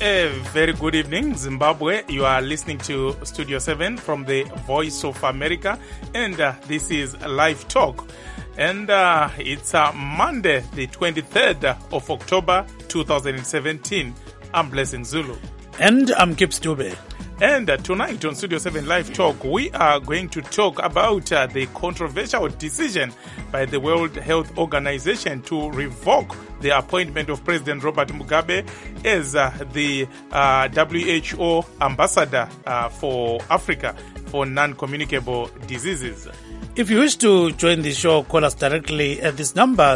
A very good evening, Zimbabwe. You are listening to Studio 7 from the Voice of America, and this is Live Talk. And it's Monday, the 23rd of October, 2017. I'm Blessing Zulu. And I'm Kip Stube. And tonight on Studio 7 Live Talk, we are going to talk about the controversial decision by the World Health Organization to revoke the appointment of President Robert Mugabe as the WHO ambassador for Africa for non-communicable diseases. If you wish to join the show, call us directly at this number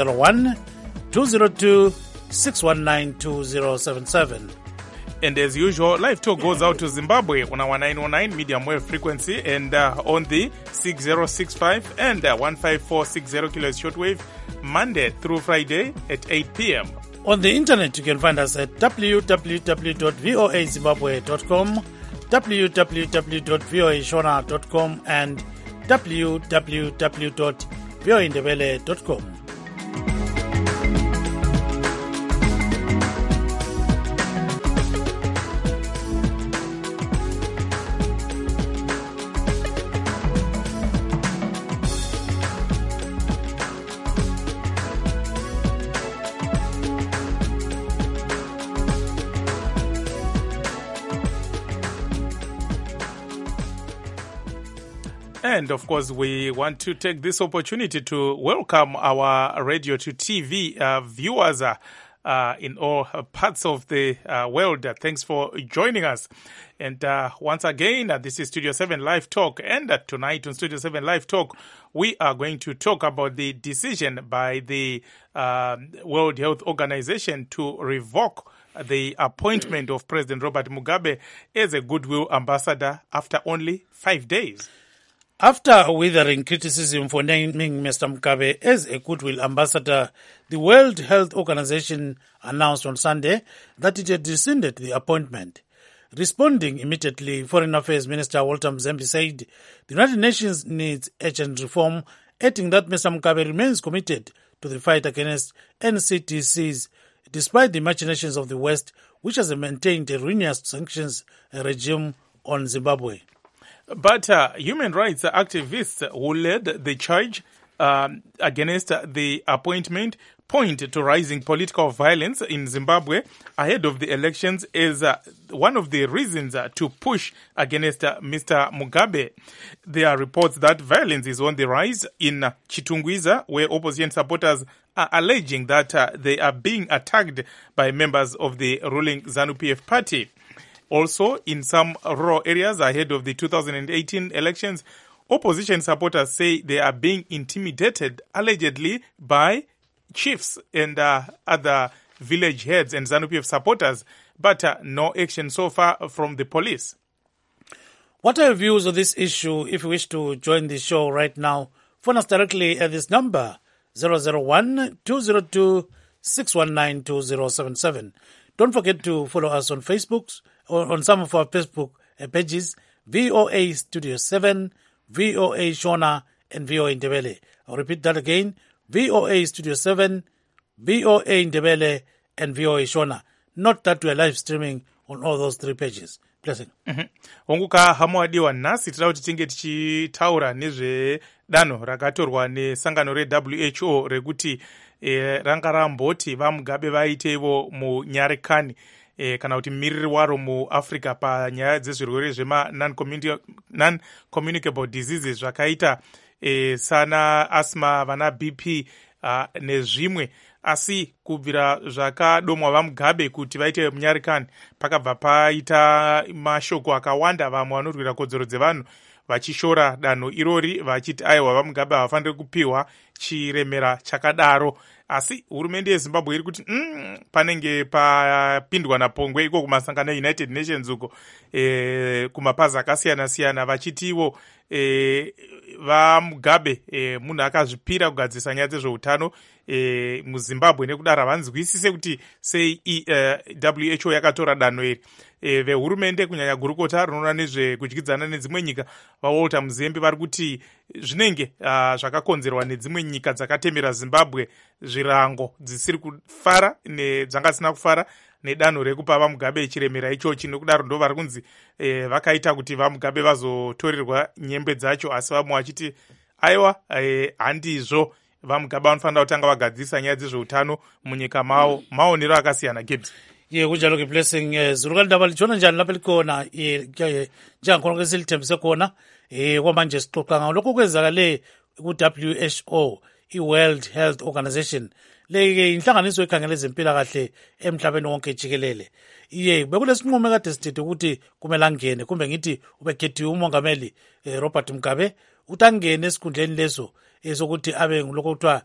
001-202-619-2077. And as usual, Live Talk goes out to Zimbabwe on our 909 medium wave frequency and on the 6065 and 15460 kilohertz shortwave, Monday through Friday at 8 p.m. On the internet, you can find us at www.voazimbabwe.com, www.voashona.com, and www.voaindebele.com. And of course, we want to take this opportunity to welcome our radio to TV viewers in all parts of the world. Thanks for joining us. And once again, this is Studio 7 Live Talk. And tonight on Studio 7 Live Talk, we are going to talk about the decision by the World Health Organization to revoke the appointment of President Robert Mugabe as a goodwill ambassador after only 5 days. After withering criticism for naming Mr. Mugabe as a goodwill ambassador, the World Health Organization announced on Sunday that it had rescinded the appointment. Responding immediately, Foreign Affairs Minister Walter Mzembe said the United Nations needs urgent reform, adding that Mr. Mugabe remains committed to the fight against NCTCs, despite the machinations of the West, which has maintained a ruinous sanctions regime on Zimbabwe. But human rights activists who led the charge against the appointment point to rising political violence in Zimbabwe ahead of the elections as one of the reasons to push against Mr. Mugabe. There are reports that violence is on the rise in Chitungwiza, where opposition supporters are alleging that they are being attacked by members of the ruling ZANU-PF party. Also, in some rural areas ahead of the 2018 elections, opposition supporters say they are being intimidated, allegedly, by chiefs and other village heads and ZANU-PF supporters, but no action so far from the police. What are your views on this issue? If you wish to join the show right now, phone us directly at this number, 001-202-619-2077. Don't forget to follow us on Facebook, or on some of our Facebook pages, VOA Studio 7, VOA Shona, and VOA Indebele. I'll repeat that again, VOA Studio 7, VOA Indebele, and VOA Shona. Note that we are live streaming on all those three pages. Blessing. Honguka hamuadiwa nasi tira kuti tinge tichitaura nezvedanho rakatorwa nesangano reWHO rekuti ranga ramboti vaMugabe vaiteivo munyarekani kana kuti mumiriri waro muAfrica panyaya dzezvirwere zvema non-communicable diseases zvakaita sana asthma, vana BP nezvimwe. Asi kubvira zvakadomwa vaMugabe kuti vaite munyarekani, pakabva paita mashoko akawanda, vamwe vanorwira kodzero dzevanhu vachishora danho irori vachiti aiwa vaMugabe havafaniri kupiwa chiremera chakadaro. Asi hurumende yeZimbabwe iri kuti panenge papindwa napongwe iko kumasangano eUnited Nations uko kumapazi akasiyana-siyana vachitiwo vaMugabe munhu akazvipira kugadzirisa nyaya dzezveutano muZimbabwe, nekudaro havanzwisise kuti sei WHO yakatora danho iri. Vehurumende kunyanya gurukota rinoona nezvekudyidzana nedzimwe nyika vaWalter Mzembe vari kuti zvinenge zvakakonzerwa nedzimwe nyika dzakatemera Zimbabwe zvirango dzisiri kufara nedzangasina kufara nedanho rekupa vamugabe chiremera ichochi, nokudaro ndo vari kunzi vakaita kuti vamugabe vazotorerwa nyembe dzacho, asi vamwe vachiti aiwa handizvo, vamugabe vanofanira kutanga vagadzirisa nyaya dzezveutano munyika mavo. Maonero akasiyana Gibbs. Kunjalo ke Blessing, zurukali ndaba lichona njani lapha likhona njengakhona ke silithembise khona kwamanje sixoxa ngawo lokho kwenzakale ku-WHO, i-World Health Organization, le inhlanganiso ekhangela ezempilakahle emhlabeni wonke jikelele. Bekulesinqumo kade sithethe ukuthi kumele angene, kumbe ngithi ubekhethiwe umongameli Robert Mugabe ukuthi angene esikhundleni leso sokuthi abe ngilokho kuthiwa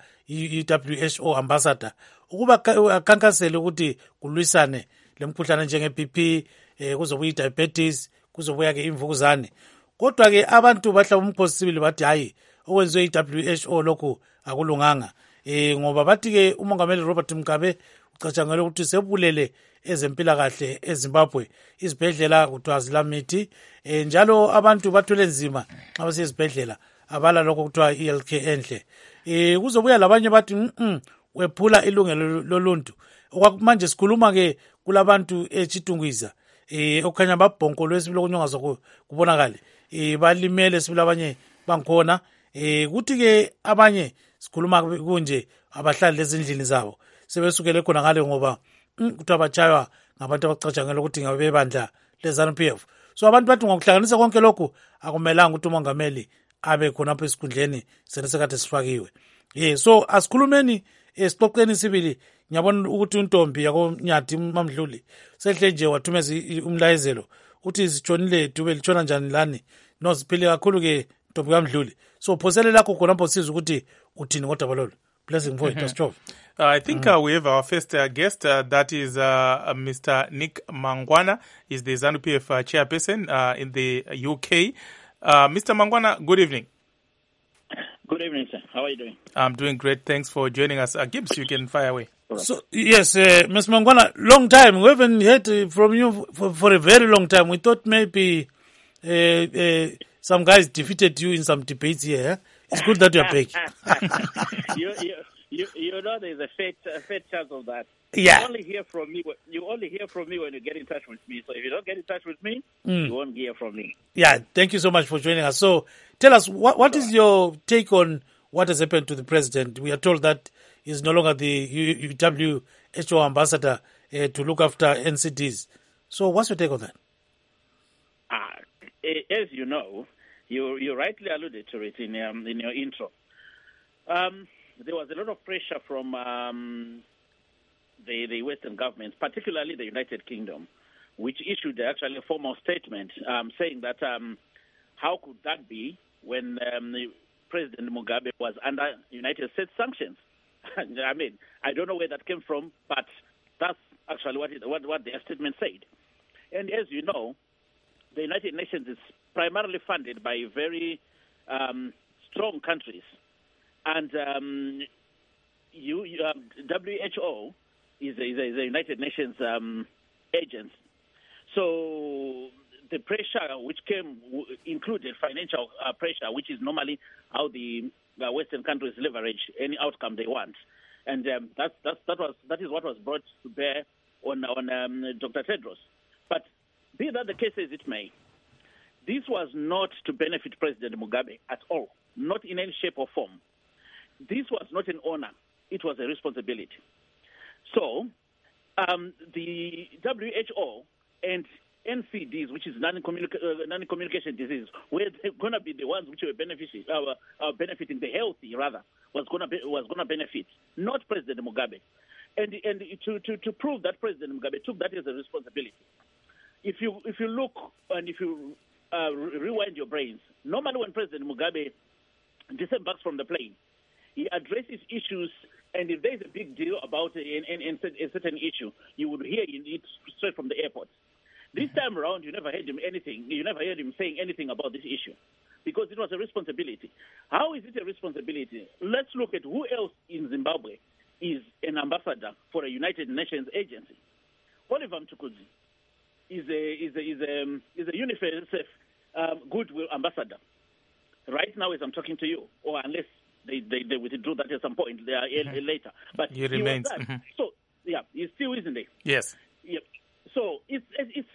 i-WHO ambassador, ukuba akhankasele ukuthi kulwisane lemkhuhlane njenge-BP, kuzobuya i-diabetes, kuzobuya-ke imvukuzane. Kodwa-ke abantu bahlaba umkhosi sibili bathi hayi, okwenziwe i-WHO lokhu akulunganga, ngoba bathi-ke umongameli Robert Mugabe ucatshangelwe ukuthi sebulele ezempilakahle eZimbabwe, izibhedlela kuthiwa zilamithi, njalo abantu bathwele nzima nxa basezibhedlela, abala lokho kuthiwa i-health care enhle. Kuzobuya labanye bathi wephula ilungelo loluntu. Manje sikhuluma-ke kulabantu eChitungwiza, okukhanya babhonkolwe sibili okunyongaza kubonakale, balimele sibili abanye bangikhona, kuthi-ke abanye sikhuluma kunje abahlali lezindlini zabo sebesukele khona ngale ngoba kuthiwa batshaywa ngabantu abacatshangelwa ukuthi ngabe bebandla le-ZANU-PF. So abantu bathi ngokuhlanganisa konke lokhu akumelanga ukuthi umongameli abe khonapho esikhundleni senesekade sifakiwe. So asikhulumeni sixoxeni sibili. Ngiyabona ukuthi untombi yakoNyathi Mamdluli sehle nje wathumeza umlayezelo uthi sitshonile dube litshona njani lani, no siphile kakhulu-ke ntombi kaMdluli. So phosele lakho khonapho siza ukuthi uthini kodwa balolo. Blessing for it. I think we have our first guest. That is Mr. Nick Mangwana. He's the ZANU-PF chairperson in the UK. Mr. Mangwana, good evening. Good evening, sir. How are you doing? I'm doing great. Thanks for joining us. Gibbs, you can fire away. So, yes, Mr. Mangwana, long time. We haven't heard from you for a very long time. We thought maybe some guys defeated you in some debates here. It's good that you're back. You know, there's a fair chance of that. Yeah. You only hear from me when you get in touch with me. So if you don't get in touch with me, you won't hear from me. Yeah, thank you so much for joining us. So tell us, what is your take on what has happened to the president? We are told that he's no longer the WHO ambassador to look after NCDs. So what's your take on that? As you know, you rightly alluded to it in your intro. There was a lot of pressure from the Western governments, particularly the United Kingdom, which issued actually a formal statement saying that how could that be when President Mugabe was under United States sanctions? I mean, I don't know where that came from, but that's actually what their statement said. And as you know, the United Nations is primarily funded by very strong countries. And WHO is a United Nations agency. So the pressure which came included financial pressure, which is normally how the Western countries leverage any outcome they want. And that is what was brought to bear on Dr. Tedros. But be that the case as it may, this was not to benefit President Mugabe at all, not in any shape or form. This was not an honor. It was a responsibility. So the WHO and NCDs, which is non-communication disease, were going to be the ones which were benefiting the healthy, rather, was going to benefit, not President Mugabe. And to prove that President Mugabe took that as a responsibility, if you look and if you rewind your brains, normally when President Mugabe disembarks from the plane, he addresses issues, and if there's a big deal about a certain issue, you would hear it straight from the airport. This time around, you never heard him saying anything about this issue, because it was a responsibility. How is it a responsibility? Let's look at who else in Zimbabwe is an ambassador for a United Nations agency. Oliver Mtukudzi is a UNICEF goodwill ambassador. Right now, as I'm talking to you, or unless they withdrew that at some point later. But he remains. So, yeah, he still isn't there. Yes. Yeah.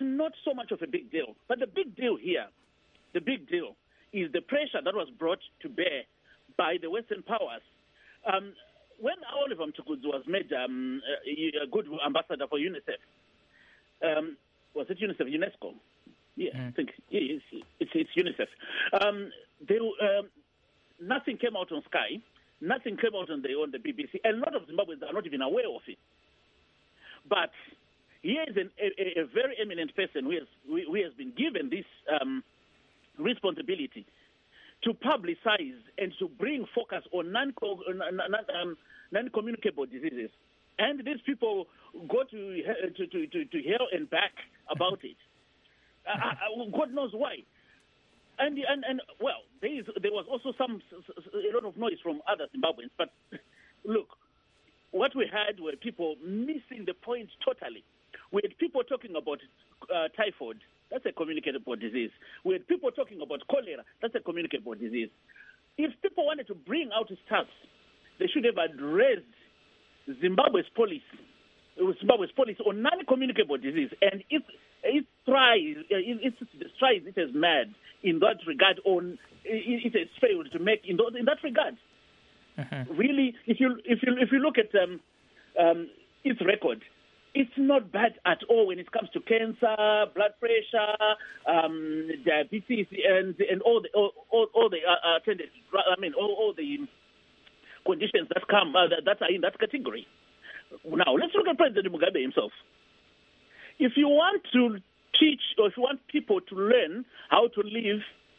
not so much of a big deal. But the big deal here, is the pressure that was brought to bear by the Western powers. When Oliver Mtukudzi was made a good ambassador for UNICEF, was it UNICEF? UNESCO? Yeah, I think it's UNICEF. Nothing came out on Sky. Nothing came out on the BBC. A lot of Zimbabweans are not even aware of it. But here is a very eminent person who has been given this responsibility to publicize and to bring focus on non-communicable diseases. And these people go to hell and back about it. God knows why. And well, there was also a lot of noise from other Zimbabweans. But look, what we had were people missing the point totally. We had people talking about typhoid. That's a communicable disease. We had people talking about cholera. That's a communicable disease. If people wanted to bring out stats, they should have addressed Zimbabwe's policy on non-communicable disease, and its strides it has made in that regard. It has failed to make in that regard. Really, if you look at its record, it's not bad at all when it comes to cancer, blood pressure, diabetes, and all the attendant. All the conditions that come that are in that category. Now, let's look at President Mugabe himself. If you want to teach, or if you want people to learn how to live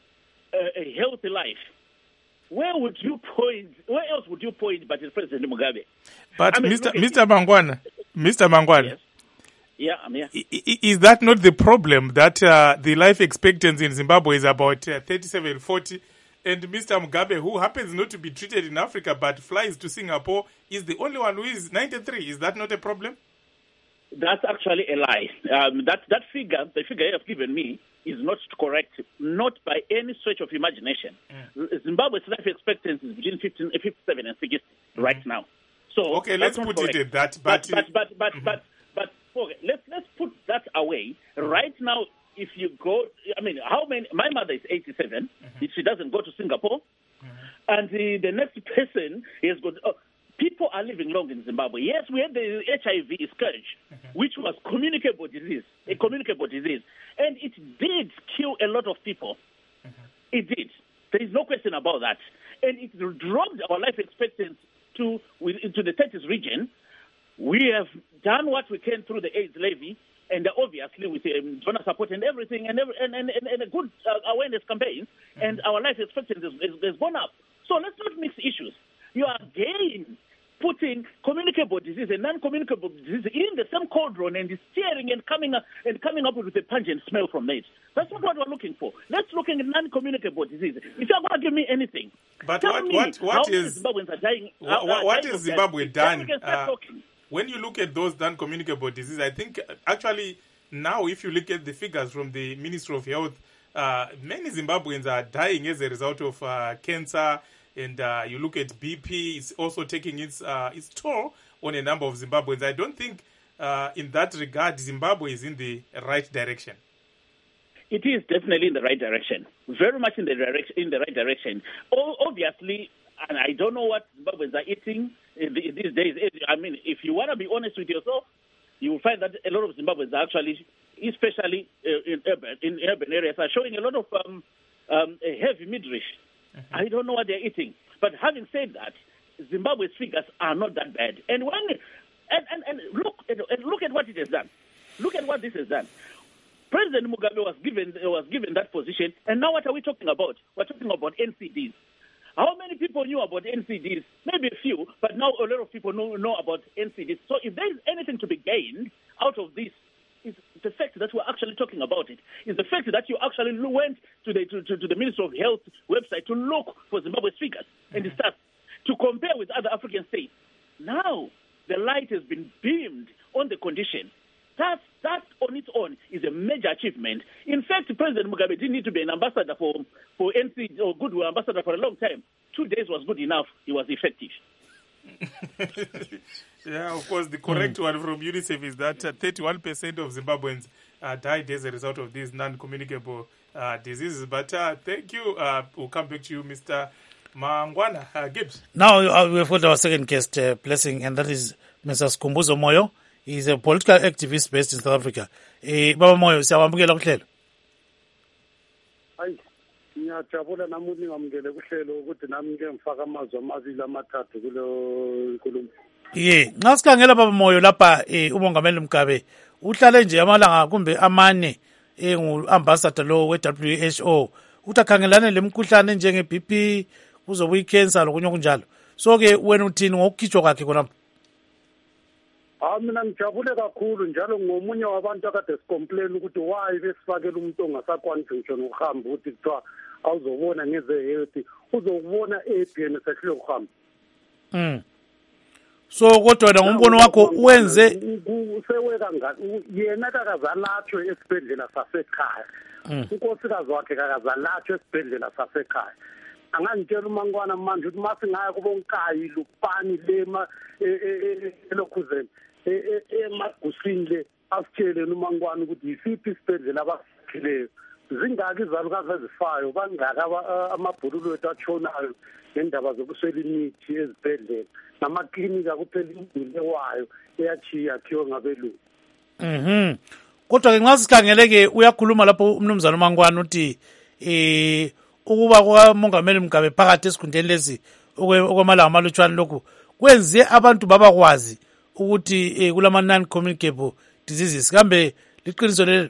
a healthy life, where else would you point but it's President Mugabe? But Mr. Mangwana. Yes. Yeah, I'm here. Is that not the problem, that the life expectancy in Zimbabwe is about 37, 40, and Mr. Mugabe, who happens not to be treated in Africa but flies to Singapore, is the only one who is 93? Is that not a problem? That's actually a lie. That figure, the figure you have given me, is not correct, not by any stretch of imagination. Zimbabwe's life expectancy is between 57 and 60 right now. So okay, let's put it at that. But okay, let's put that away. Right now, if you go, how many? My mother is 87. If she doesn't go to Singapore, and the next person is good. People are living long in Zimbabwe. Yes, we had the HIV scourge, which was a communicable disease, and it did kill a lot of people. It did. There is no question about that, and it dropped our life expectancy into the 30s region. We have done what we can through the AIDS levy, and obviously with donor support and everything, and a good awareness campaign, and our life expectancy has gone up. So let's not mix issues. You are again putting communicable disease and non-communicable disease in the same cauldron and steering and coming up with a pungent smell from it. That's not what we're looking for. Let's look at non-communicable disease. If you're going to give me anything, but what is Zimbabweans are dying? What is Zimbabwe done? When you look at those non-communicable diseases, I think actually now, if you look at the figures from the Ministry of Health, many Zimbabweans are dying as a result of cancer. And you look at BP, it's also taking its toll on a number of Zimbabweans. I don't think in that regard Zimbabwe is in the right direction. It is definitely in the right direction, very much in the right direction. Obviously, and I don't know what Zimbabweans are eating these days. If you want to be honest with yourself, you will find that a lot of Zimbabweans are actually, especially in urban areas, are showing a lot of heavy midriff. I don't know what they're eating. But having said that, Zimbabwe's figures are not that bad. And look at what it has done. Look at what this has done. President Mugabe was given that position, and now what are we talking about? We're talking about NCDs. How many people knew about NCDs? Maybe a few, but now a lot of people know about NCDs. So if there is anything to be gained out of this, is the fact that we're actually talking about it. Is the fact that you actually went to the Ministry of Health website to look for Zimbabwe's figures and start to compare with other African states. Now the light has been beamed on the condition. That on its own is a major achievement. In fact, President Mugabe didn't need to be an ambassador for NCD or goodwill ambassador for a long time. 2 days was good enough. He was effective. Yeah, of course, the correct one from UNICEF is that 31% of Zimbabweans died as a result of these non-communicable diseases. But thank you. We'll come back to you, Mr. Mangwana Gibbs. Now we've got our second guest, Blessing, and that is Mr. Skhumbuzo Moyo. He's a political activist based in South Africa. Baba Moyo, siyawamukela kuhlelo. Hayi, ngiyajabula namuhla ngamukele kuhlelo ukuthi nami ngike ngifaka amazwi amabili amathathu kulo nkulumo. Nxa sikhangela Baba Moyo lapha umongameli Mugabe uhlale nje amalanga kumbe amane engu-ambassador lo we-WHO ukuthi akhangelane lemikhuhlane njenge-BP kuzobuya i-cancer lokunye okunjalo. So-ke wena uthini ngokukhitshwa kwakhe khonapho? Mina ngijabule kakhulu njalo ngomunye wabantu akade sicomplain ukuthi why besifakela umuntu ongasakwani ngisho nokuhamba ukuthi kuthiwa awuzobona ngeze-health uzokubona ebheni sehlule ukuhamba. So kodwa wena ngombono wakho wenze seweka ngani yena kakazalatshwe esibhedlela sasekhaya unkosikazi wakhe kakazalatshwe esibhedlela sasekhaya angangitshela uMangwana manje ukuthi masingaya kubonkayi lupani lema elokhuzeni emagusini le asitshele uMangwana ukuthi yisiphi isibhedlela abakhileyo zingaki izalukazi ezifayo bangaka amabhululu wethu atshonayo ngendaba zokuswela imithi ezibhedlela namaklinika kuphela imiduli wayo eyachiya yakhiwe ngabelungu. Kodwa-ke nxa sikhangeleke uyakhuluma lapho umnumzana uMangwana uthi ukuba kwamongameli Mugabe phakathi esikhundleni lesi okwamalanga amalutshwane lokhu kwenze abantu babakwazi ukuthi kulama non-communicable diseases kambe liqiniso lelo?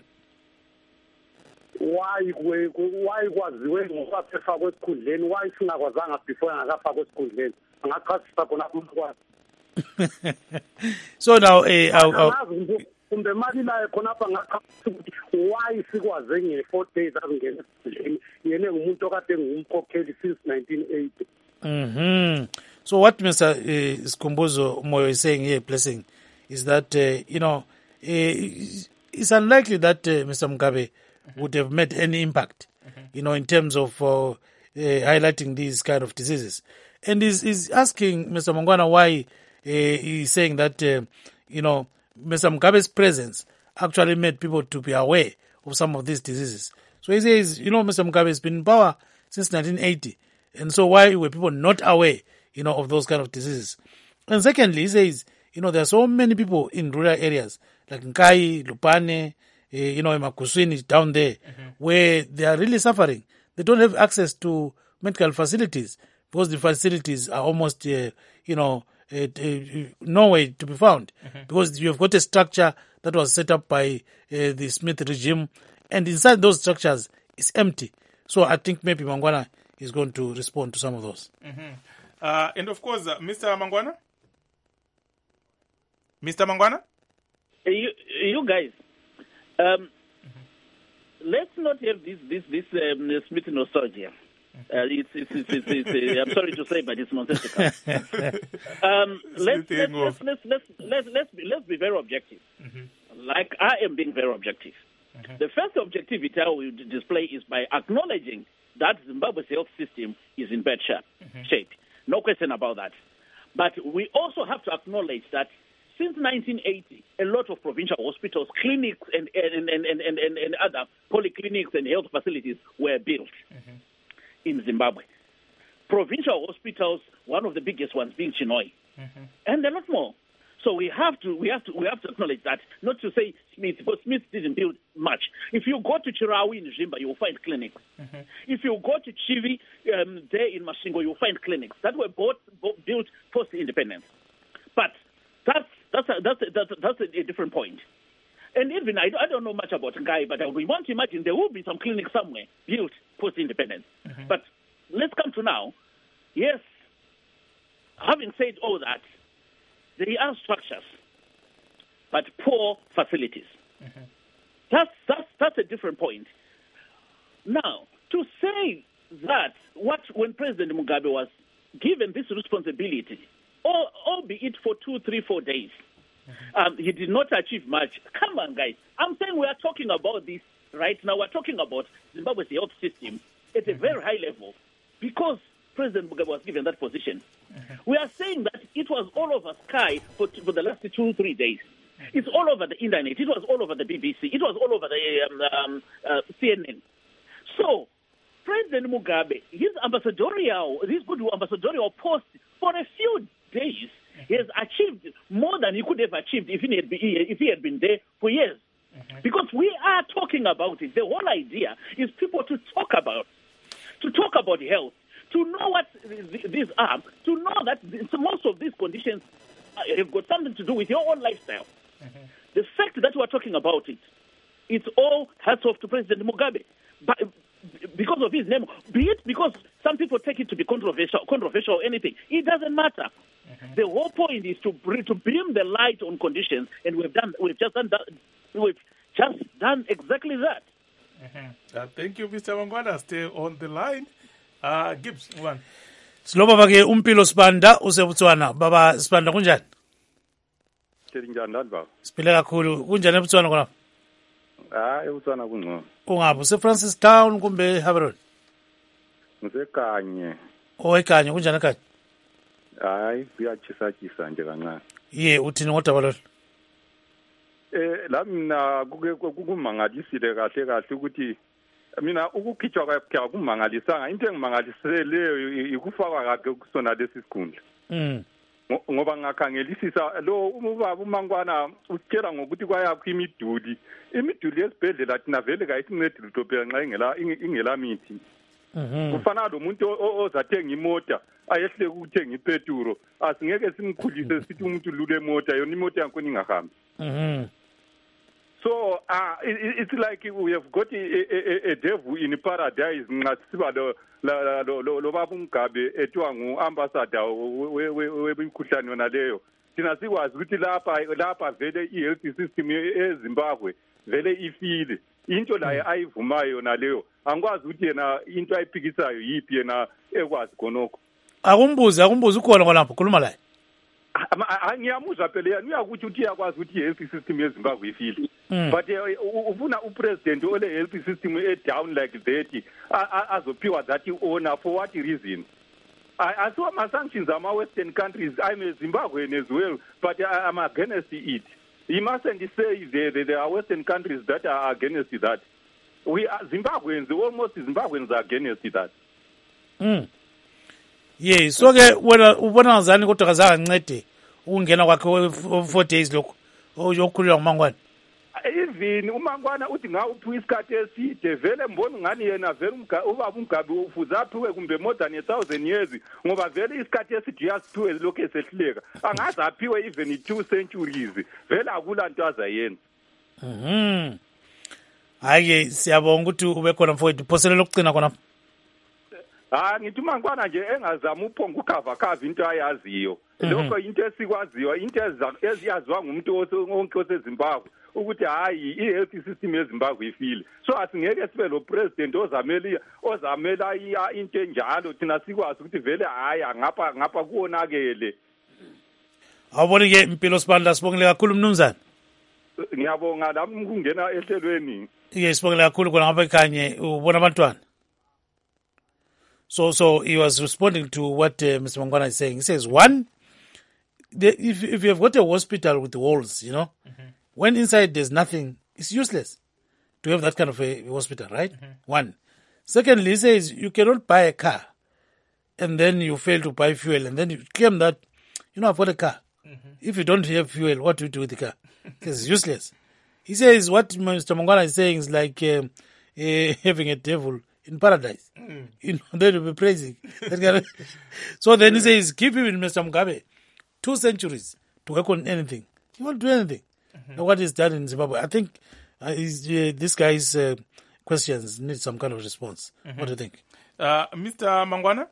Why kwaziwe ngoba sefakwe esikhundleni why singakwazanga before engakafakwe esikhundleni angachasisa khona kumkwazi. So now kumbe mali layo khonapha ngachasisa ukuthi why sikwaze nge-4 days azingena esikhundleni yena ngumuntu okade ngumkhokheli since 1980. So what Mr. Skhumbuzo Moyo is saying here, Blessing, is that it's unlikely that Mr. Mugabe would have made any impact, in terms of highlighting these kind of diseases. And he's asking Mr. Mangwana why he's saying that, Mr. Mugabe's presence actually made people to be aware of some of these diseases. So he says, Mr. Mugabe has been in power since 1980. And so why were people not aware, of those kind of diseases? And secondly, he says, there are so many people in rural areas, like Nkai, Lupane, Makuswini down there, where they are really suffering. They don't have access to medical facilities because the facilities are almost, nowhere to be found. Because you have got a structure that was set up by the Smith regime, and inside those structures is empty. So I think maybe Mangwana is going to respond to some of those. And of course, Mr. Mangwana? Mr. Mangwana? You guys, let's not have this Smith nostalgia. It's I'm sorry to say, but it's nonsensical. Let's be very objective. Like I am being very objective. The first objectivity I will display is by acknowledging that Zimbabwe's health system is in bad shape. No question about that. But we also have to acknowledge that since 1980, a lot of provincial hospitals, clinics, and other polyclinics and health facilities were built in Zimbabwe. Provincial hospitals, one of the biggest ones being Chinhoyi, and a lot more. So we have to acknowledge that. Not to say Smith, but Smith didn't build much. If you go to Chirawi in Zimba, you will find clinics. If you go to Chivi there in Mashingo, you will find clinics that were both built post-independence. But that's a different point. And even I don't know much about Ngai, but we want to imagine there will be some clinics somewhere built post-independence. But let's come to now. Yes, having said all that, there are structures, but poor facilities. That's a different point. Now, to say that when President Mugabe was given this responsibility, albeit for 2, 3, 4 days, he did not achieve much. Come on, guys. I'm saying we are talking about this right now. We're talking about Zimbabwe's health system at a very high level because President Mugabe was given that position. We are saying that it was all over Sky for the last 2-3 days. It's all over the internet. It was all over the BBC. It was all over the CNN. So, President Mugabe, his good ambassadorial post for a few days, he has achieved more than he could have achieved if he had been there for years. Because we are talking about it. The whole idea is people to talk about health, to know what these are, to know that most of these conditions have got something to do with your own lifestyle. The fact that we are talking about it, it's all hats off to President Mugabe. But because of his name, be it because some people take it to be controversial or anything, it doesn't matter. The whole point is to beam the light on conditions, and we've just done exactly that. Thank you, Mr. Mangwana. Stay on the line. Gibbs, one. Silobaba ke umpilo Sibanda usebutswana. Baba Sibanda kunjani? Njani baba? Siphile kakhulu. Kunjani ebutswana khona? Ebutswana kungcono. Ungaphi useFrancis Town kumbe Haverod? Ngisekanye. Ekanye kunjani ekanye? Hayi kuyachisa nje kancane. Uthini ngodaba lolu? La mina kumangalisile kahle ukuthi mina ukukhitshwa kwakhe kumangalisanga. Into engimangaliseleyo ikufakwa kake kusona lesi sikhundla. Ngoba ngakhangelisisa lo ubaba uMangwana utshela ngokuthi kwayakho imiduli yesibhedlela thina vele kayisincedi lutho phela nxa ingela mithi. Kufana lo muntu ozathenga imota ayehle ukuthenga ipeturo asingeke simkhulise sithi umuntu lule imota yona imota yankoni ingahambi. So it's like we have got a devil in paradise nxa siba lo baba uMgabe ethiwa ngu-ambassador wemikhuhlane yona leyo. Thina sikwazi ukuthi lapha vele i-health system eZimbabwe vele ifile. Into la ayivumayo yona leyo angikwazi ukuthi yena into ayiphikisayo yiphi yena ekwazi khonokho. Akumbuze ukhona ngolapho khuluma la. Ngiyamuzwa phela uyakuthi uthi yakwazi ukuthi i-health system yeZimbabwe ifile. But ufuna upresident ole health system down like that azophiwa that honor for what reason? I saw my sanctions on my Western countries. I'm a Zimbabwean as well, but I'm against it. He mustn't say there are Western countries that are against that. We are Zimbabweans, almost Zimbabweans are against that. Yes, so ke wena ubona ngazani kodwa kazange ncede ukungena kwakhe 4 days lokho oyokhulula nguMangwana. Even uMangwana uthi ngawuphi isikhathi eside vele mbona ngani yena vele ubaba uMgabe ufuza aphiwe kumbe more than 1000 years ngoba vele isikhathi eside uyasiphiwe lokho esehluleka angaze aphiwe even 2 centuries vele akulanto azayenza. Hayi siyabonga ukuthi ube khona mfowethu phosela lokugcina khona. Ngithi uMangwana nje engazama uphonga ukhava into ayaziyo. Lokho into esikwaziyo into eziyaziwa ngumuntu wonke oseZimbabwe ukuthi hayi i-health system yeZimbabwe ifile. So asingeke sibe lo president ozamela into enjalo thina sikwazi ukuthi vele hayi ngapha kuonakele. Awubona ke impilo Sibanda sibongile kakhulu mnumzana. Ngiyabonga lami kungena ehlelweni. Sibongile kakhulu khona ngapha ekhanye ubona abantwana. So he was responding to what Mr. Mangwana is saying. He says, one, if you have got a hospital with walls, when inside there's nothing, it's useless to have that kind of a hospital, right? One. Secondly, he says you cannot buy a car and then you fail to buy fuel and then you claim that, I've got a car. If you don't have fuel, what do you do with the car? It's useless. He says what Mr. Mangwana is saying is like having a devil in paradise. They will be praising. So then he says, give him Mr. Mugabe 2 centuries to work on anything. He won't do anything. What is done in Zimbabwe? I think this guy's questions need some kind of response. What do you think? Mr. Mangwana?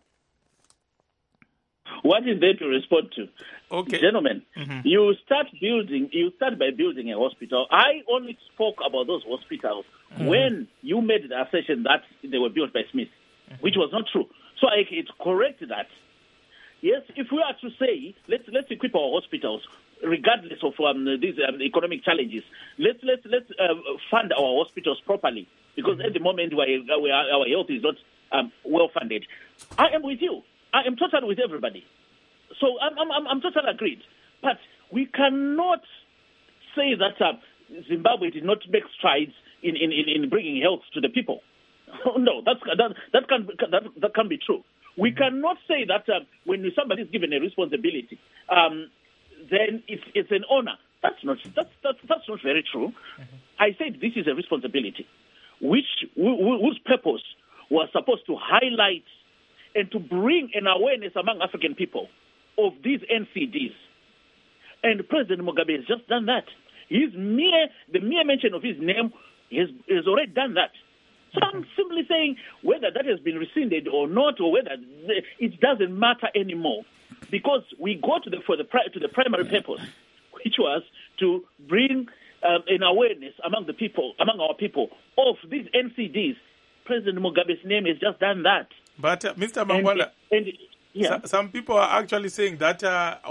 What is there to respond to? Okay. Gentlemen, you start by building a hospital. I only spoke about those hospitals when you made the assertion that they were built by Smith, which was not true. So it's correct that, yes, if we are to say, let's equip our hospitals, regardless of these economic challenges, let's fund our hospitals properly, because at the moment our health is not well funded. I am with you. I am totally with everybody. So I'm totally agreed. But we cannot say that Zimbabwe did not make strides in bringing health to the people. No, that can't be true. We cannot say that when somebody is given a responsibility, then it's an honor. That's not very true. I said this is a responsibility, whose purpose was supposed to highlight and to bring an awareness among African people of these NCDs. And President Mugabe has just done that. The mere mention of his name has already done that. So I'm simply saying whether that has been rescinded or not, or whether it doesn't matter anymore, because we go to the primary purpose, which was to bring an awareness among our people of these NCDs. President Mugabe's name has just done that. But Mr. Mangwana, some people are actually saying that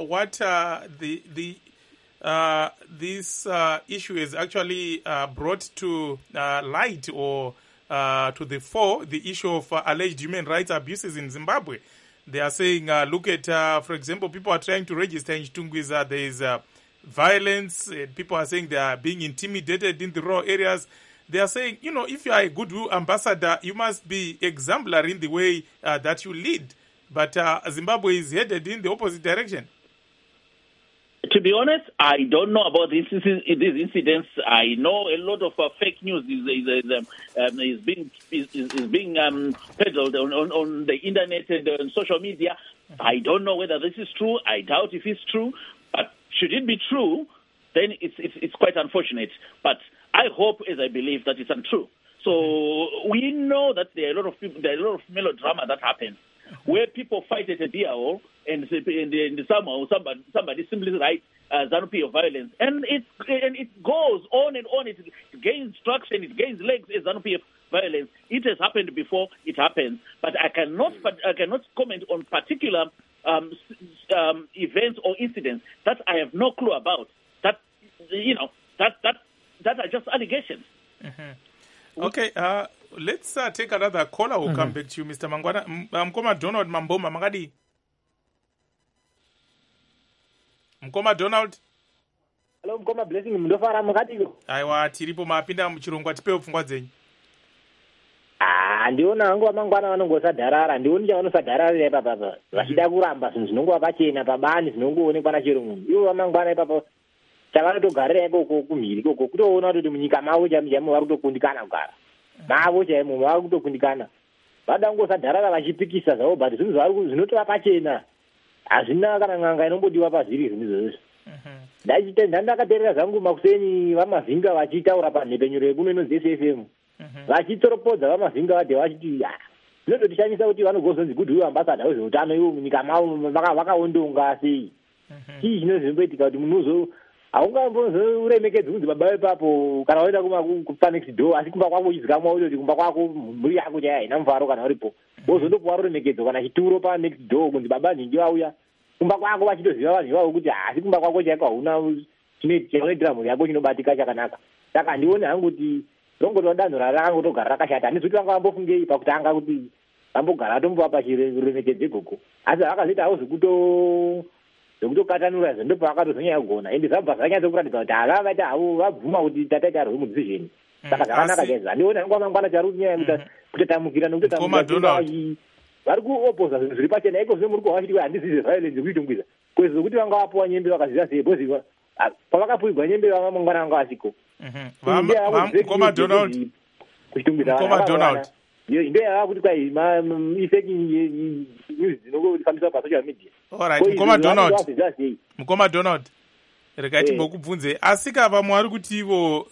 this issue is actually brought to light or to the fore, the issue of alleged human rights abuses in Zimbabwe. They are saying, look at, for example, people are trying to register in Chitungwiza. There is violence. People are saying they are being intimidated in the rural areas. They are saying, if you are a goodwill ambassador, you must be exemplary in the way that you lead. But Zimbabwe is headed in the opposite direction. To be honest, I don't know about these incidents. I know a lot of fake news is being peddled on the internet and on social media. I don't know whether this is true. I doubt if it's true. But should it be true, then it's quite unfortunate. But I hope, as I believe, that it's untrue. So we know that there are a lot of melodrama that happens, where people fight at a beer hall and somehow somebody simply writes ZANU-PF violence, and it goes on and on. It gains traction, it gains legs as ZANU-PF violence. It has happened before. It happens, but I cannot comment on particular events or incidents that I have no clue about. That are just allegations. Mm-hmm. Okay, let's take another caller. We'll come back to you, Mr. Mangwana. Mkoma Donald Mamboma Magadi. Mkoma Donald. Hello, Mkoma Blessing Mndofara Magadi. Aiwa, tiripo mapinda mchirongwa tipewo pfungwa dzenyu. Ndiona hangu amangwana vanongosadharara. Ndioni chavanosadhararira ipapa. Vachida kuramba zvinhu zvinongova pachena pabani zvinongoonekwa nachirungu. Ivo amangwana ipapa chavanotogarira ikoko kumhiri ikoko kutoona kuti munyika mavo chaimo vari kutokundikana kugara. Mavo chaimo vari kutokundikana. Vada kungosadharara vachipikisa zvavo, but zvinhu zvari zvinotova pachena. Hazvina kana n'anga inombodiwa pazviri zvinhu izvozvo. Ndandakateerera zvangu makuseni vamavhinga vachitaura panhepenyuro yekuno inonzi SFM. Vachitoropodza vamavhinga vadhe vachiti zvinototishanyisa kuti vanogozonzi goodwill ambassador wezveutano ivo munyika mavo vakaondonga sei. Chii chinozomboitika kuti munhu haungambozoremekedzi kunzi baba ipapo kana waenda kupa next door, asi kumba kwako uchizikamwa kuti kumba kwako mhuri yako chaya haina mufaro kana uripo. Wozondopuwa ruremekedzo kana chituro pa next door kunzi baba nhingi vauya. Kumba kwako vachitoziva vanhu ivavo kuti asi kumba kwako chaiko hauna chinoitira mhuri yako chinobatika chakanaka. Saka handioni hangu kuti rongotoa danho rakangotogara rakashata. Handisi kuti vanga vambofungei pakutanga kuti vambogara tombovapa chiremekedzo igogo. Asi vakazoita havo zvekutokatanura izvo ndipo vakatozonyanya kugona, ende zvabva zvanyatsokuratidza kuti ava vaita havo vabvuma kuti tataita rwe mudhivhizheni. Saka zvakanaka chaizvo. Handioni hangu amangwana chari kunyaya kutotamukira nekutotamukira vari kuopoza zvinhu zviri pachena. Iko zvino muri kuhwa vachiti handizize violence kuitungwiza kwezvo zvokuti vanga vapuwa nyembe vakaziva sei, bhozi pavakapuyigwa nyembe vamangwana vanga vasiko. Mkoma Donald. Mkoma Donald. Ndio yava kuti kwai ifeki news dzinongofambiswa pasocial media. Alright, Mkoma Donald. Rekaiti mbokubvunze. Asika vamwe vari kuti ivo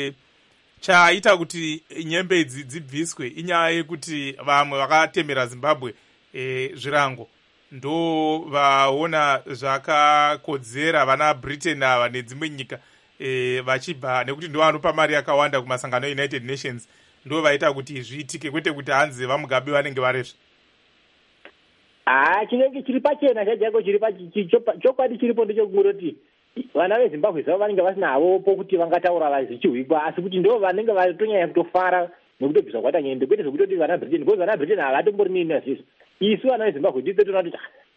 chaita kuti nyembe idzi dzibviswe inyaya yekuti vamwe vakatemera Zimbabwe zvirango ndo vaona zvakakodzera vana Britain ava nedzimwe nyika vachibva nekuti ndo vanopa mari yakawanda kumasangano eUnited Nations ndo vaita kuti zviitike, kwete kuti hanzi vaMugabe vanenge varezve. Chinenge chiri pachena chajako chokwadi chiripo ndechokungoti vana veZimbabwe zvavo vanenge vasina havo pokuti vangataura vazichihwikwa, asi kuti ndo vanenge vatonyanya kutofara nekutobviswa kwaita nyembe, kwete zvekutoti vana Britain, because vana Britain havatombori nini nazvizvo. Isu vana veZimbabwe ndidzo toona kuti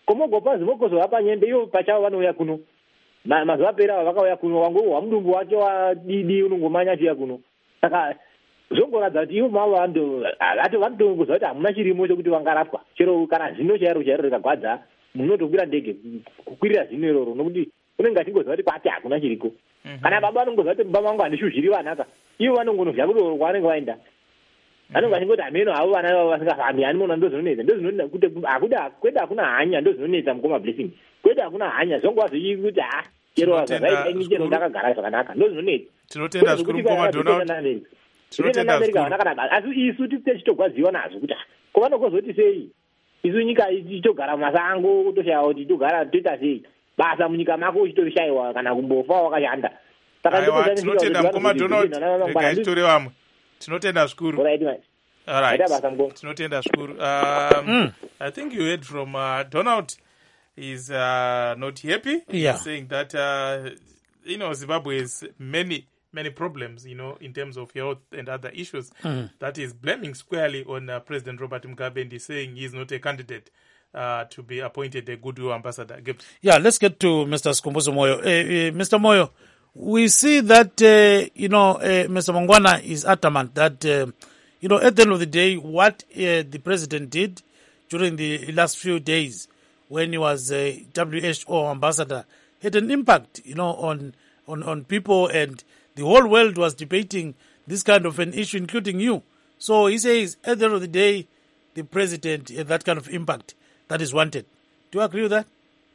komogopa zimokozo vapanyembe ivo pachavo vanouya kuno mazuva apera vakauya kuno wangohwa mudumbu wacho wadidi unongomanya chiya kuno saka zvongoradza kuti ivo mavo vanotongoziva kuti hamuna chirimo chokuti vangarapwa chero kana zino chairo rikagwadza munotokwira ndege kukwirira zino iroro nokuti unenge achingoziva kuti pati hakuna chiriko kana baba vanongoziva kuti baba vangu handishuzhiri vanaka ivo vanongonovya kudoro kwavanenge vaenda vanonge vachingoti hameno havo vana vavo vasingafambi hanimona ndozvinonetsa kuti kwete hakuna hanya ndozvinonetsa mukoma blessing kwete hakuna hanya zvongova zvichii kuti chero chero ndakagara zvakanaka ndozvinonetsa tinotenda zvikuru mukoma Donald amerika vanakanaka asi isu tichitogwaziwa nazvo kuti kovanogozoti sei isu nyika ichitogara mumasango kutoshayiwa kuti togara toita sei basa munyika mako uchitoshayiwa kana kumbofa wakashanda saka tinotenda mukoma Donald rega titore vamwe tinotenda zvikuru tinotenda zvikuru I think you heard from Donald is not happy. He's saying that Zimbabwe has many problems, in terms of health and other issues. That is blaming squarely on President Robert Mugabe, and he's saying he's not a candidate to be appointed a goodwill ambassador. Yeah, let's get to Mr. Skhumbuzo Moyo. Mr. Moyo, we see that, Mr. Mangwana is adamant that, at the end of the day, what the president did during the last few days when he was a WHO ambassador had an impact, on people, and the whole world was debating this kind of an issue, including you. So he says, at the end of the day, the president had that kind of impact that is wanted. Do you agree with that?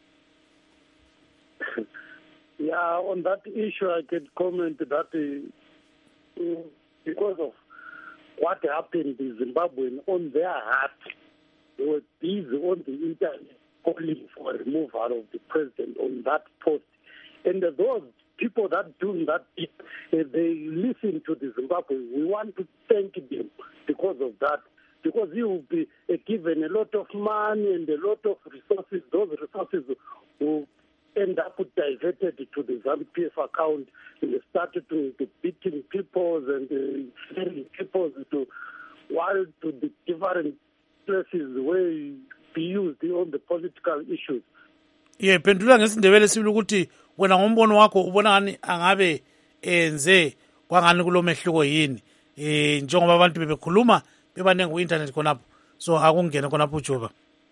Yeah, on that issue, I can comment that because of what happened in Zimbabwe, on their heart, they were busy on the internet calling for a removal of the president on that post. And those people that do that, they listen to the Zimbabwe. We want to thank them because of that. Because he will be given a lot of money and a lot of resources. Those resources will end up diverted to the ZANU-PF account, and they started to beating people and sending people to the different places where be used on the political issues. Yeah, pendula ngesindebele sibili ukuthi wena ngombono wakho ubona ngani angabe enze kwangani kulomehluko yini njengoba abantu bebekhuluma bebanenge ku-internet khonapho so akungene khonapho uJoba.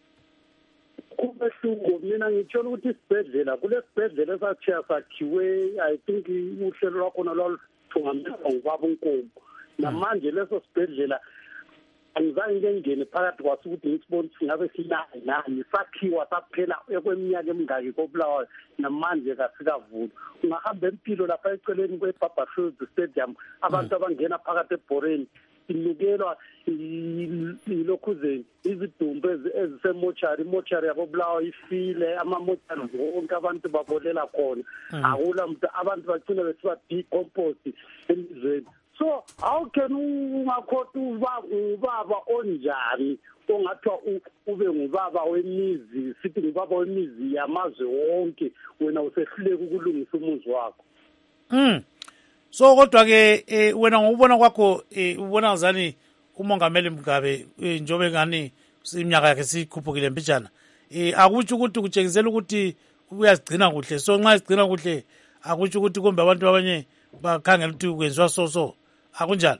Umehluko mina ngitshela ukuthi isibhedlela kule sibhedlela esathiya sakhiwe I think uhlelo lwakhona lwaluthungamelwa ngubaba uNkomo namanje leso sibhedlela angizange ngene phakathi kwaso ukuthi ngisibone singabe sinani sakhiwa saphela ekweminyaka emingaki koBulawayo namanje kasikavula ungahamba empilo lapha eceleni kweBarberfield Stadium abantu abangena phakathi eBoreni inukelwa ilokhuzeni izidumbu ezisemochari imochari yakoBulawayo ifile amamochari wonke abantu babolela khona akula muntu abantu bagcina besiba decompost emizweni. So how can ungakhotha ubaba onjani ongathiwa ube ngubaba wemizi sithi ngubaba wemizi yamazwe wonke wena usehluleka ukulungisa umuzi wakho? So kodwa ke wena ngokubona kwakho ubona ngazani umongameli Mugabe njobe ngani iminyaka yakhe sikhuphukile mbijana akutsho ukuthi kutshengizela ukuthi uyazigcina kuhle. So nxa izigcina kuhle akutsho ukuthi kumbe abantu abanye bakhangela ukuthi kwenziwa so akunjalo.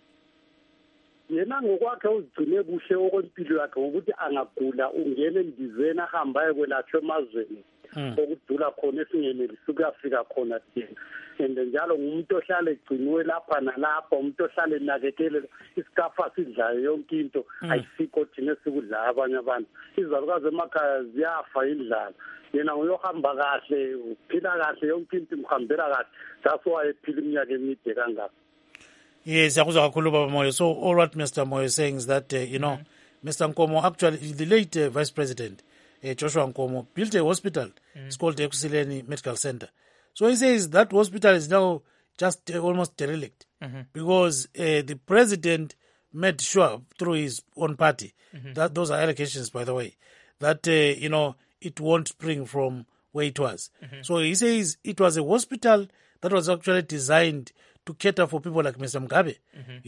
Yena ngokwakhe uzigcine kuhle okwempilo yakhe ukuthi angagula ungene endizeni ahambaye kwelatshwe emazweni okudula khona esingenelisi ukuyafika khona thina. And njalo ngumuntu ohlala egciniwe lapha nalapha umuntu ohlala enakekele isikafa sidlayo yonke into ayisikho thina esikudlayo abanye abantu. Izalukazi emakhaya ziyafa indlala yena uyohamba kahle uphila kahle yonke into imhambela kahle that's why ephila iminyaka emide kangaka. Yes, so all what Mr. Moyo is saying is that, Mr. Nkomo, actually, the late Vice President, Joshua Nkomo, built a hospital. It's called the Ekuseni Medical Center. So he says that hospital is now just almost derelict because the president made sure through his own party, that those are allegations, by the way, that, it won't spring from where it was. So he says it was a hospital that was actually designed to cater for people like Mr. Mugabe,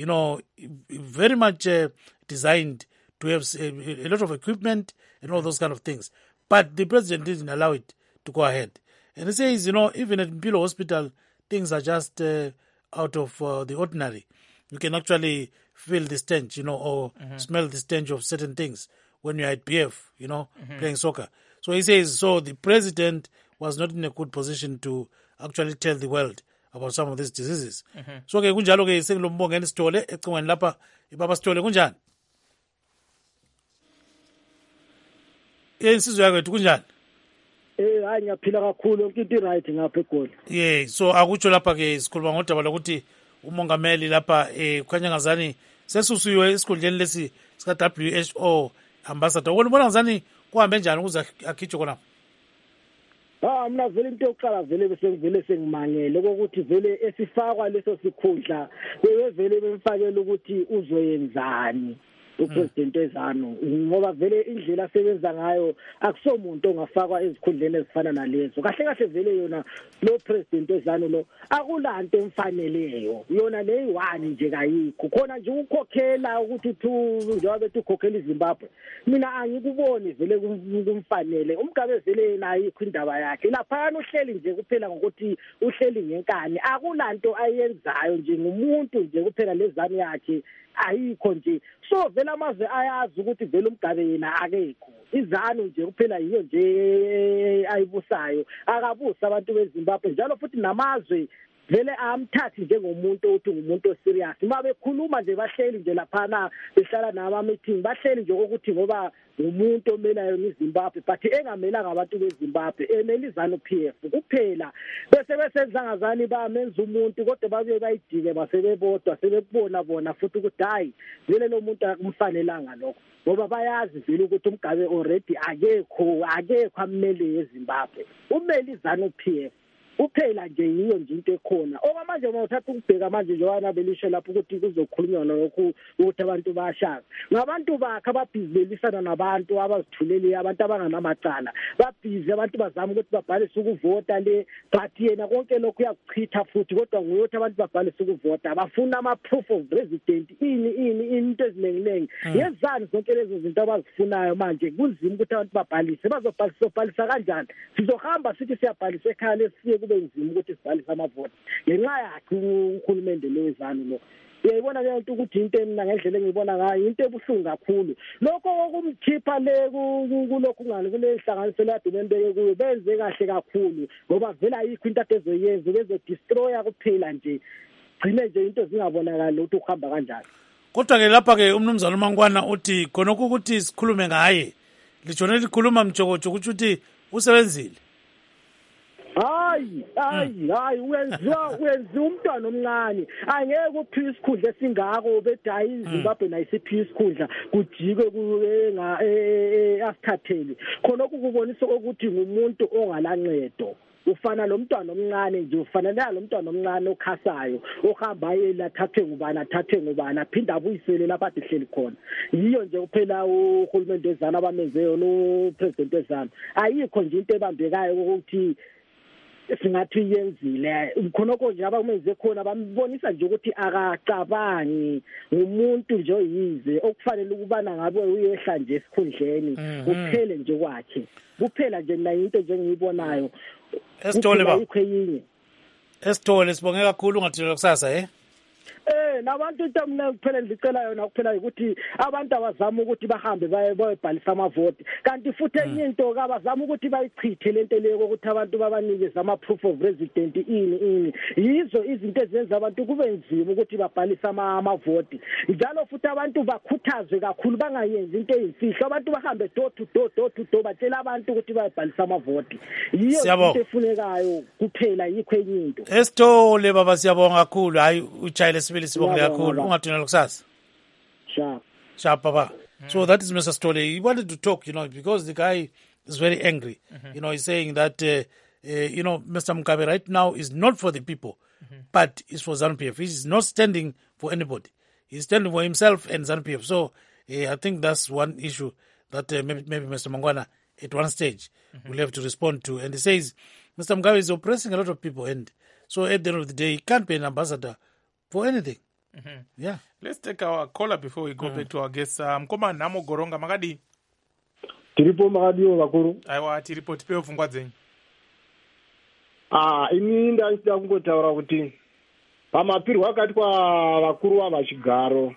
very much designed to have a lot of equipment and all those kind of things. But the president didn't allow it to go ahead. And he says, even at Mpilo Hospital, things are just out of the ordinary. You can actually feel the stench, or smell the stench of certain things when you're at PF, playing soccer. So he says, so the president was not in a good position to actually tell the world about some of these diseases. So ke kunjalo ke sengilombongeni Sithole ecingweni lapha ibaba Sithole kunjani? Insizwe yakho kunjani? Hayi ngiyaphila kakhulu yonke into right ngapha eGoli. Yeah, so akutsho lapha ke sikhuluma ngodaba lokuthi umongameli lapha kukhanya ngazani sesusiwe esikhundleni lesi sika WHO ambassador. Ubona ngazani kuhambe njani ukuze akhitshwe khona? Mina vele into yokuqala vele sengimangele ukuthi vele esifakwa leso sikhundla vele bemfakela ukuthi uzoyenzani upresident Ezanu ngoba vele indlela asebenza ngayo akusomuntu ongafakwa ezikhundleni ezifana nalezo. Kahle vele yona lo president Ezanu lo akulanto emfaneleyo yona leyi1 nje kayikho khona nje ukukhokhela ukuthi njengoba bethi ukhokhela iZimbabwe. Mina angikuboni vele kumfanele uMgabe vele nayikho indaba yakhe lapha uhleli nje kuphela ngokuthi uhleli ngenkani akulanto ayenzayo nje ngumuntu nje kuphela lezanu yakhe ayikho nje. So vele amazwe ayazi ukuthi vele uMgabe yena akekho izanu nje kuphela yiyo nje ayibusayo akabusa abantu beZimbabwe njalo futhi namazwe vele amthathi njengomuntu othi ngumuntu oserious mabekhuluma nje bahleli nje laphana behlala nama meeting bahleli nje ukuthi ngoba umuntu omelayo eZimbabwe but engamelanga abantu beZimbabwe emelizana PF kuphela bese besenza ngazani bamenza umuntu kodwa babuye bayidike basebebodwa sebekubona bona futhi ukuthi hayi vele lo muntu akumfanelanga lokho ngoba bayazi vele ukuthi uMgabe already akekho amele eZimbabwe umelizana PF uphela nje yiyo nje into ekhona okwamanje mawuthatha ukubheka manje njengoba belisho lapho ukuthi kuzokhulunywa lokho ukuthi abantu bayashaka ngabantu bakhe ababhizibelisana nabantu abazithulele abantu abanganamacala babhizi abantu bazama ukuthi babhalise ukuvota le but yena konke lokho uyakuchitha futhi kodwa nguyothi abantu babhalise ukuvota abafuna ama proof of resident into ezinenginengi yezani zonke lezo zinto abazifunayo manje kunzima ukuthi abantu babhalise bazobhalisa kanjani sizohamba sithi siyabhalisa ekhaya lesiye kube nzima ukuthi sibhalise amavoti ngenxa yakhe ukhulumende lezanu lo uyayibona le nto ukuthi into mina ngendlela engiyibona ngayo into ebuhlungu kakhulu lokho okumkhipha le kulokhu ngani kule hlanganiso ladumembeke kuyo benze kahle kakhulu ngoba vela ayikho into adezoyenza beze destroya kuphela nje gcine nje into zingabonakala ukuthi uhamba kanjani. Kodwa ke lapha ke umnumzana uMangwana uthi khona ukuthi sikhulume ngaye lijone likhuluma mjokojo ukuthi usebenzile. Hayi wenziwa umntwana omncane angeke uphiwe isikhundla esingako bedayi iZimbabwe nayisiphiwe isikhundla kujike kuyenga asithathele khona ukubonisa ukuthi ngumuntu ongalancedo ufana lo mntwana omncane nje ufanele lo mntwana omncane okhasayo ohamba yela athathwe ngubani aphinda abuyisele lapha ahleli khona yiyo nje kuphela uhulumende Ezanu abamenze yona upresident Ezanu ayikho nje into ebambekayo ukuthi singathi yenzile khonoko nje abakumenze khona bambonisa nje ukuthi akacabangi umuntu nje oyize okufanele ukubana ngabe uyehla nje esikhundleni kuphele nje kwakhe kuphela nje na into nje engiyibonayo Esithole ba Esithole sibonge kakhulu ungathela kusasa nabantu into mina kuphela ngicela yona kuphela ukuthi abantu abazama ukuthi bahambe bayebhalisa amavoti kanti futhi enye into abazama ukuthi bayichithe lento leyo ukuthi abantu babanikeze ama proof of resident yizo izinto ezenza abantu kube nzima ukuthi babhalise amavoti njalo futhi abantu bakhuthazwe kakhulu bangayenzi into ezimfihlo abantu bahambe door to door batshela abantu ukuthi bayebhalisa amavoti yiyo into efunekayo kuphela yikho enye into. Esithole baba siyabonga kakhulu hayi uchayile sibili sibonge kakhulu ungathina lokusasa sharp baba. So that is Mr. Sithole. He wanted to talk because the guy is very angry. He's saying that Mr. Mugabe right now is not for the people but is for ZANU-PF. He's not standing for anybody. He's standing for himself and ZANU-PF. So I think that's one issue that maybe Mr. Mangwana at one stage will have to respond to. And he says Mr. Mugabe is oppressing a lot of people, and so at the end of the day he can't be an ambassador for anything. Yeah. Let's take our caller before we go back to our guests. Mkoma Namo Goronga Magadi. tiripo makadiwo vakuru. Aiwa, tiripo, tipewo pfungwa dzenyu. Ini ndachida kungotaura kuti pamapirwo akaitwa vakuru vavachigaro,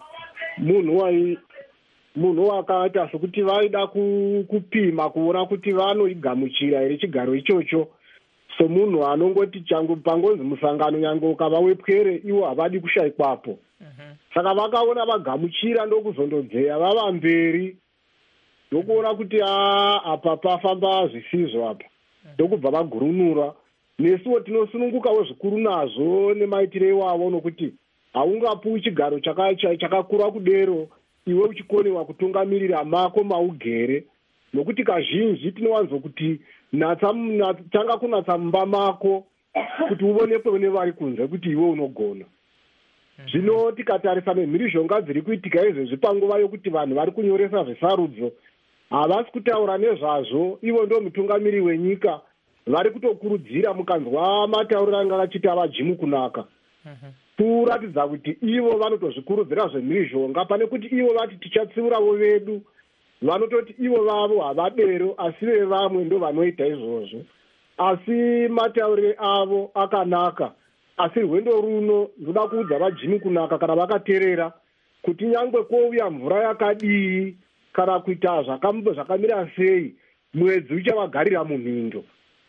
munhu wakaita sokuti vaida kupima kuona kuti vanoigamuchira here chigaro ichocho somunhu anongoti changu pangonzi musangano nyange ukava wepwere ivo havadi kushayikwapo. Saka vakaona vagamuchira ndokuzondodzeya vava mberi ndokuona kuti apa pafamba zvisizvo apa ndokubva vagurunura. Nesuwo tinosunungukawo zvikuru nazvo nemaitiro iwavo nokuti haungapuwi chigaro chakakura kudero iwe uchikonewa kutungamirira mako maugere, nokuti kazhinji tinowanzo kuti tanga kunatsa mumba mako kuti uonekwe nevari kunze kuti iwe unogona. Zvino tikatarisa nemhirizhonga dziri kuitika izvezvi panguva yokuti vanhu vari kunyoresa zvesarudzo havasi kutaura nezvazvo, ivo ndo mutungamiri wenyika vari kutokurudzira mukanzwa matauriro anga vachita vajimu kunaka kuratidza kuti ivo vanotozvikurudzira zvemhirizhonga pane kuti ivo vati tichatsiuravo vedu, vanototi ivo vavo havadero asi vevamwe ndo vanoita izvozvo. Asi matauriro avo akanaka, asi rwendo runo ndoda kuudza vajimu kunaka kana vakateerera kuti nyangwe kwouya mvura yakadii kana kuita zvakamira sei mwedzi uchavagarira munhindo.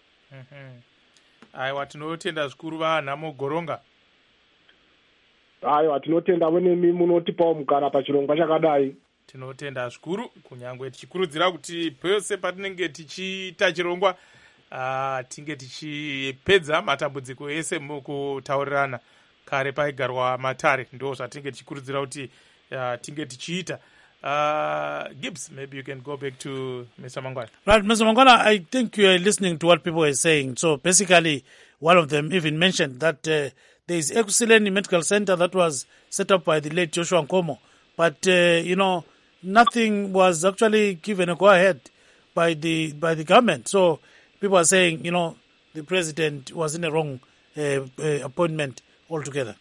Aiwa, tinotenda zvikuru vanhamo Goronga. Aiwa, tinotenda wenemi munotipawo mukana pachirongwa chakadai. Tinotenda zvikuru kunyangwe tichikurudzira kuti pese patinenge tichiita chirongwa tinge tichipedza matambudziko ese mukutaurirana. Kare paigarwa matare, ndo zvatinge tichikurudzira kuti tinge tichiita. Gibbs, maybe you can go back to Mr. Mangwana. Right, Mr. Mangwana, I think you are listening to what people are saying. So basically, one of them even mentioned that there is Ekuseni Medical Center that was set up by the late Joshua Nkomo. But, nothing was actually given a go-ahead by the government. So people are saying, the president was in a wrong appointment altogether.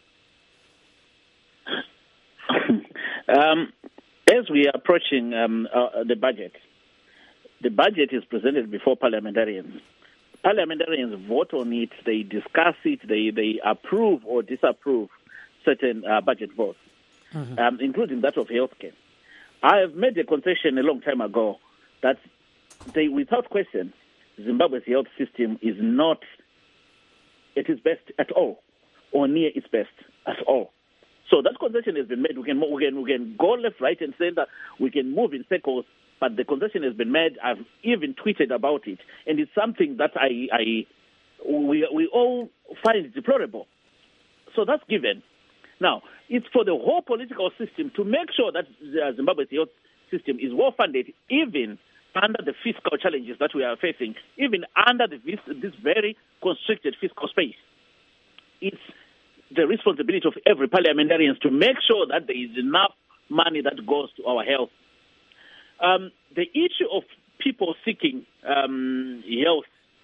As we are approaching the budget is presented before parliamentarians. Parliamentarians vote on it, they discuss it, they approve or disapprove certain budget votes, including that of healthcare. I have made a concession a long time ago that without question, Zimbabwe's health system is not at its best at all, or near its best at all. So that concession has been made. We can go left, right, and center. We can move in circles, but the concession has been made. I've even tweeted about it, and it's something that we all find deplorable. So that's given. Now, it's for the whole political system to make sure that Zimbabwe's health system is well funded, even under the fiscal challenges that we are facing, even under this very constricted fiscal space. It's the responsibility of every parliamentarian to make sure that there is enough money that goes to our health. The issue of people seeking health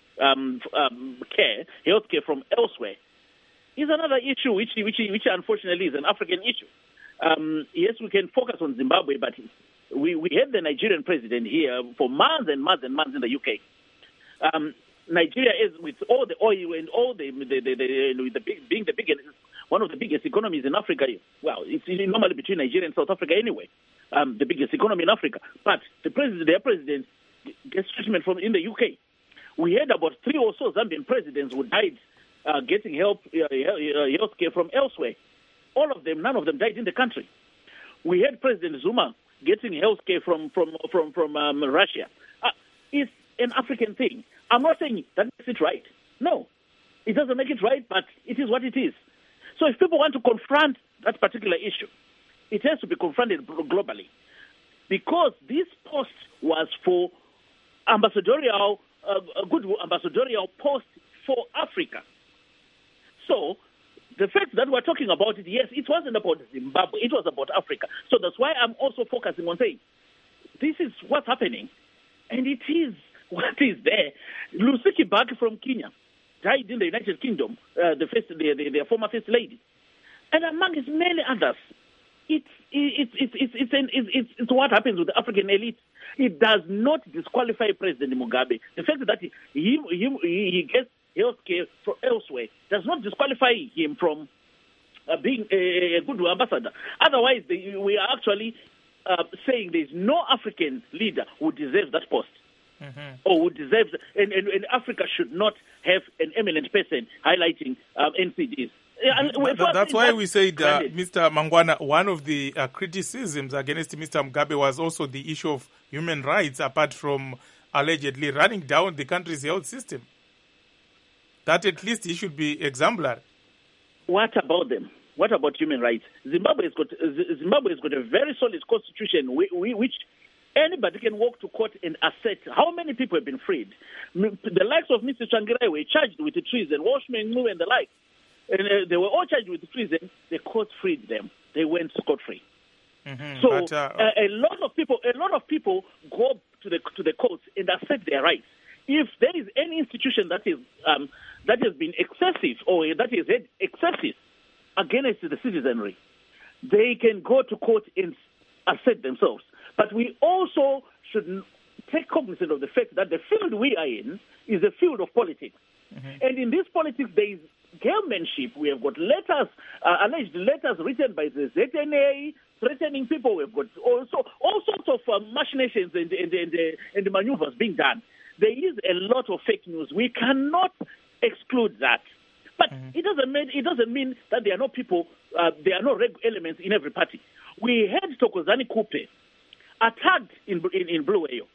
care from elsewhere is another issue which unfortunately is an African issue. Yes, we can focus on Zimbabwe, but we had the Nigerian president here for months and months and months in the UK. Nigeria is, with all the oil and all being the biggest, one of the biggest economies in Africa. Well, it's normally between Nigeria and South Africa anyway, the biggest economy in Africa. But their president gets treatment from in the UK. We had about 3 or so Zambian presidents who died getting health care from elsewhere. All of them, none of them died in the country. We had President Zuma getting health care from Russia. It's an African thing. I'm not saying that makes it right. No, it doesn't make it right, but it is what it is. So if people want to confront that particular issue, it has to be confronted globally. Because this post was for ambassadorial, a good ambassadorial post for Africa. So the fact that we're talking about it, yes, it wasn't about Zimbabwe, it was about Africa. So that's why I'm also focusing on saying, this is what's happening, and it is what is there. Lusiki Baki from Kenya died in the United Kingdom, the former first lady, and among many others. It's what happens with the African elite. It does not disqualify President Mugabe. The fact that he gets health care from elsewhere does not disqualify him from being a good ambassador. Otherwise, we are actually saying there is no African leader who deserves that post. Or who deserves, and Africa should not have an eminent person highlighting NCDs. That's why we said, Mr. Mangwana, one of the criticisms against Mr. Mugabe was also the issue of human rights, apart from allegedly running down the country's health system. That at least he should be exemplary. What about them? What about human rights? Zimbabwe has got a very solid constitution which anybody can walk to court and assert how many people have been freed. The likes of Mr. Tsvangirai were charged with treason, Washman Mu and the like. And they were all charged with treason. The court freed them. They went scot-free. So a lot of people go to the courts and assert their rights. If there is any institution that has been excessive or that has had excesses against the citizenry, they can go to court and assert themselves. But we also should take cognizance of the fact that the field we are in is a field of politics. And in this politics, there is gamemanship. We have got letters, alleged letters written by the ZNA, threatening people. We've got also all sorts of machinations and maneuvers being done. There is a lot of fake news. We cannot exclude that. But it doesn't mean that there are no people, there are no elements in every party. We had Thokozani Kupe attacked in Bulawayo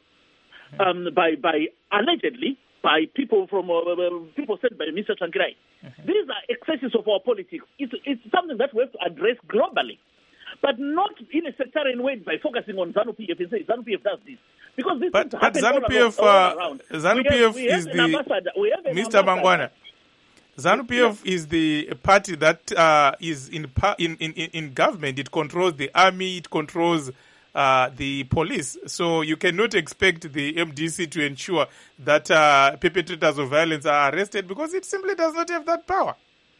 by allegedly by people from people sent by Mr. Tsvangirai. These are excesses of our politics. It's something that we have to address globally, but not in a sectarian way by focusing on ZANU-PF and say ZANU-PF does this. Because this but ZANU-PF, ZANU-PF is the Mr. Mangwana. ZANU-PF is the party that is in government. It controls the army. It controls the police. So you cannot expect the MDC to ensure that perpetrators of violence are arrested because it simply does not have that power.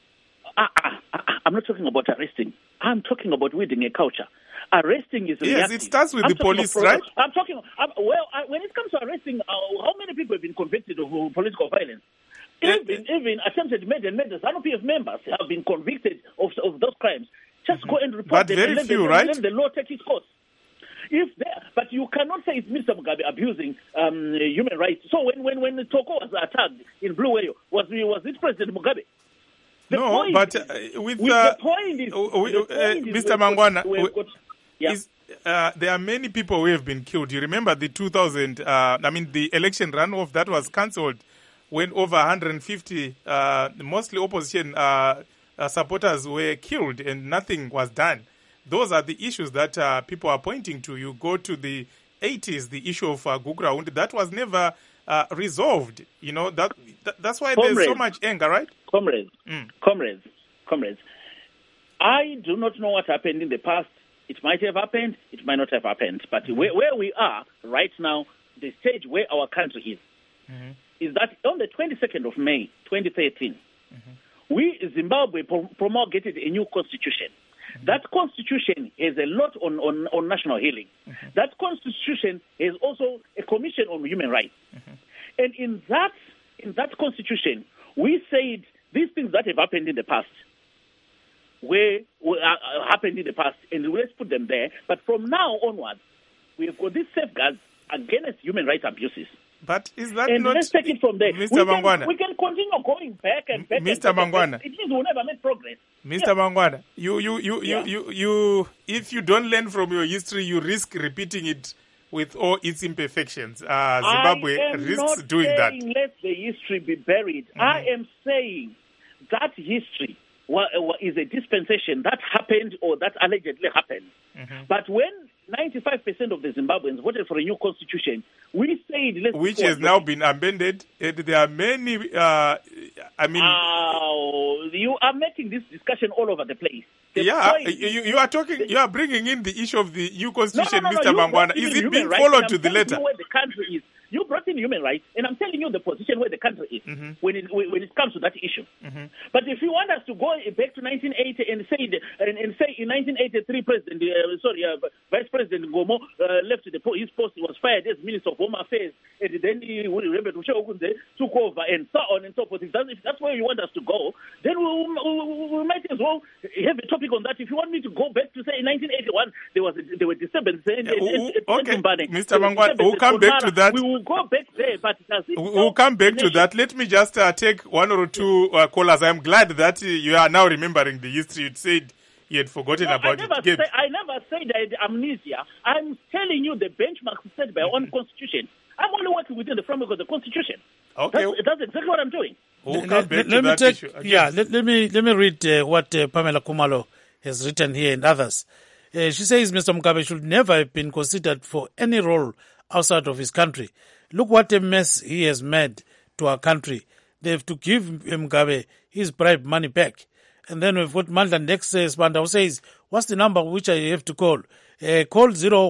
I'm not talking about arresting. I'm talking about weeding a culture. Arresting is reactive. Yes, it starts with the police, right? When it comes to arresting, how many people have been convicted of political violence? Even attempted murder, ZANU-PF members have been convicted of those crimes. Just go and report them. But very few, right? Let the law take its course. But you cannot say it's Mr. Mugabe abusing human rights. So when Toko was attacked in Bulawayo, was it President Mugabe? No, but Mr. Mangwana, there are many people who have been killed. You remember the 2000, the election runoff that was cancelled when over 150, mostly opposition supporters were killed and nothing was done. Those are the issues that people are pointing to. You go to the 80s, the issue of Gugraund, that was never resolved. You know, that's why there's so much anger, right? Comrades, I do not know what happened in the past. It might have happened, it might not have happened. But where we are right now, the stage where our country is that on the 22nd of May, 2013, we, Zimbabwe, promulgated a new constitution. That constitution has a lot on national healing. That constitution has also a commission on human rights. And in that constitution, we said these things that have happened in the past, happened in the past, and let's put them there. But from now onwards, we have got these safeguards against human rights abuses. But is that and not... let's take it from there. Mr. Mangwana. We can continue going back and back. Mr. Mangwana. It means we'll never make progress. Mr. Mangwana, you, if you don't learn from your history, you risk repeating it with all its imperfections. Zimbabwe risks doing that. I am not saying let the history be buried. I am saying that history is a dispensation that happened or that allegedly happened. But when 95% of the Zimbabweans voted for a new constitution, we said... Which has now been amended. There are many... you are making this discussion all over the place. You are bringing in the issue of the new constitution, Mr. Mangwana. Is it being followed to the letter? Where the country is. You brought in human rights, and I'm telling you the position where the country is when it comes to that issue. But if you want us to go back to 1980 and say in 1983, Vice President Ngomo left his post, he was fired as Minister of Home Affairs, and then took over, and so on and so forth. If that's where you want us to go, then we might as well have a topic on that. If you want me to go back to say in 1981, there were disturbances. Okay, Mr. Mangwana, we'll come back to that. We will go back there, but we'll come back to that. Let me just take one or two callers. I'm glad that you are now remembering the history. You said you had forgotten about it. I never said I had amnesia. I'm telling you the benchmark set by our own constitution. I'm only working within the framework of the constitution. Okay, that's exactly what I'm doing. We'll come back to that issue. Let me read what Pamela Kumalo has written here and others. She says Mr. Mugabe should never have been considered for any role outside of his country. Look what a mess he has made to our country. They have to give Mugabe his bribe money back. And then we've got Mandla next Spandau says, what's the number which I have to call? Call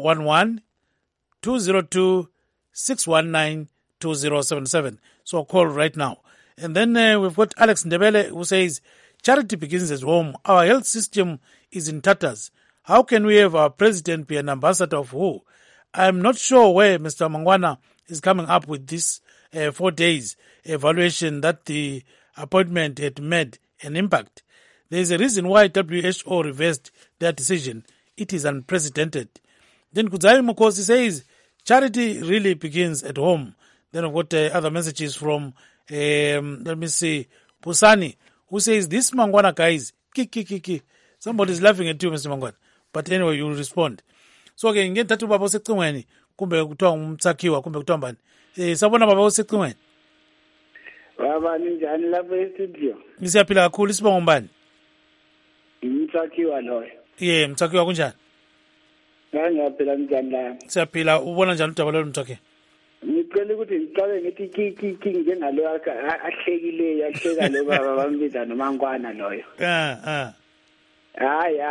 011-202-619-2077. So call right now. And then we've got Alex Ndebele who says, charity begins at home. Our health system is in tatters. How can we have our president be an ambassador of who? I'm not sure where Mr. Mangwana is coming up with this 4 days evaluation that the appointment had made an impact. There is a reason why WHO reversed their decision. It is unprecedented. Then Kudzai Mukosi says, charity really begins at home. Then I've got other messages from, let me see, Pusani, who says, this Mangwana guy is kiki. Somebody's laughing at you, Mr. Mangwana. But anyway, you will respond. So again, ngethathu baba osecingweni kumbe kuthiwa umtsakhiwa kumbe kuthiwa mbani. Sabona baba osecingweni. Baba ninjani lapha e-studio? Nisiyaphila kakhulu isibongo mbani? Umtsakhiwa loyo. Mtsakhiwa kunjani? Ngiyaphila njani la? Siyaphila, ubona njani udaba lolu mtsakhiwa? Ngicela ukuthi ngiqale ngithi kiki njengalo ahlekileyo ahleka lo baba bambiza noMangwana loyo. Hayi.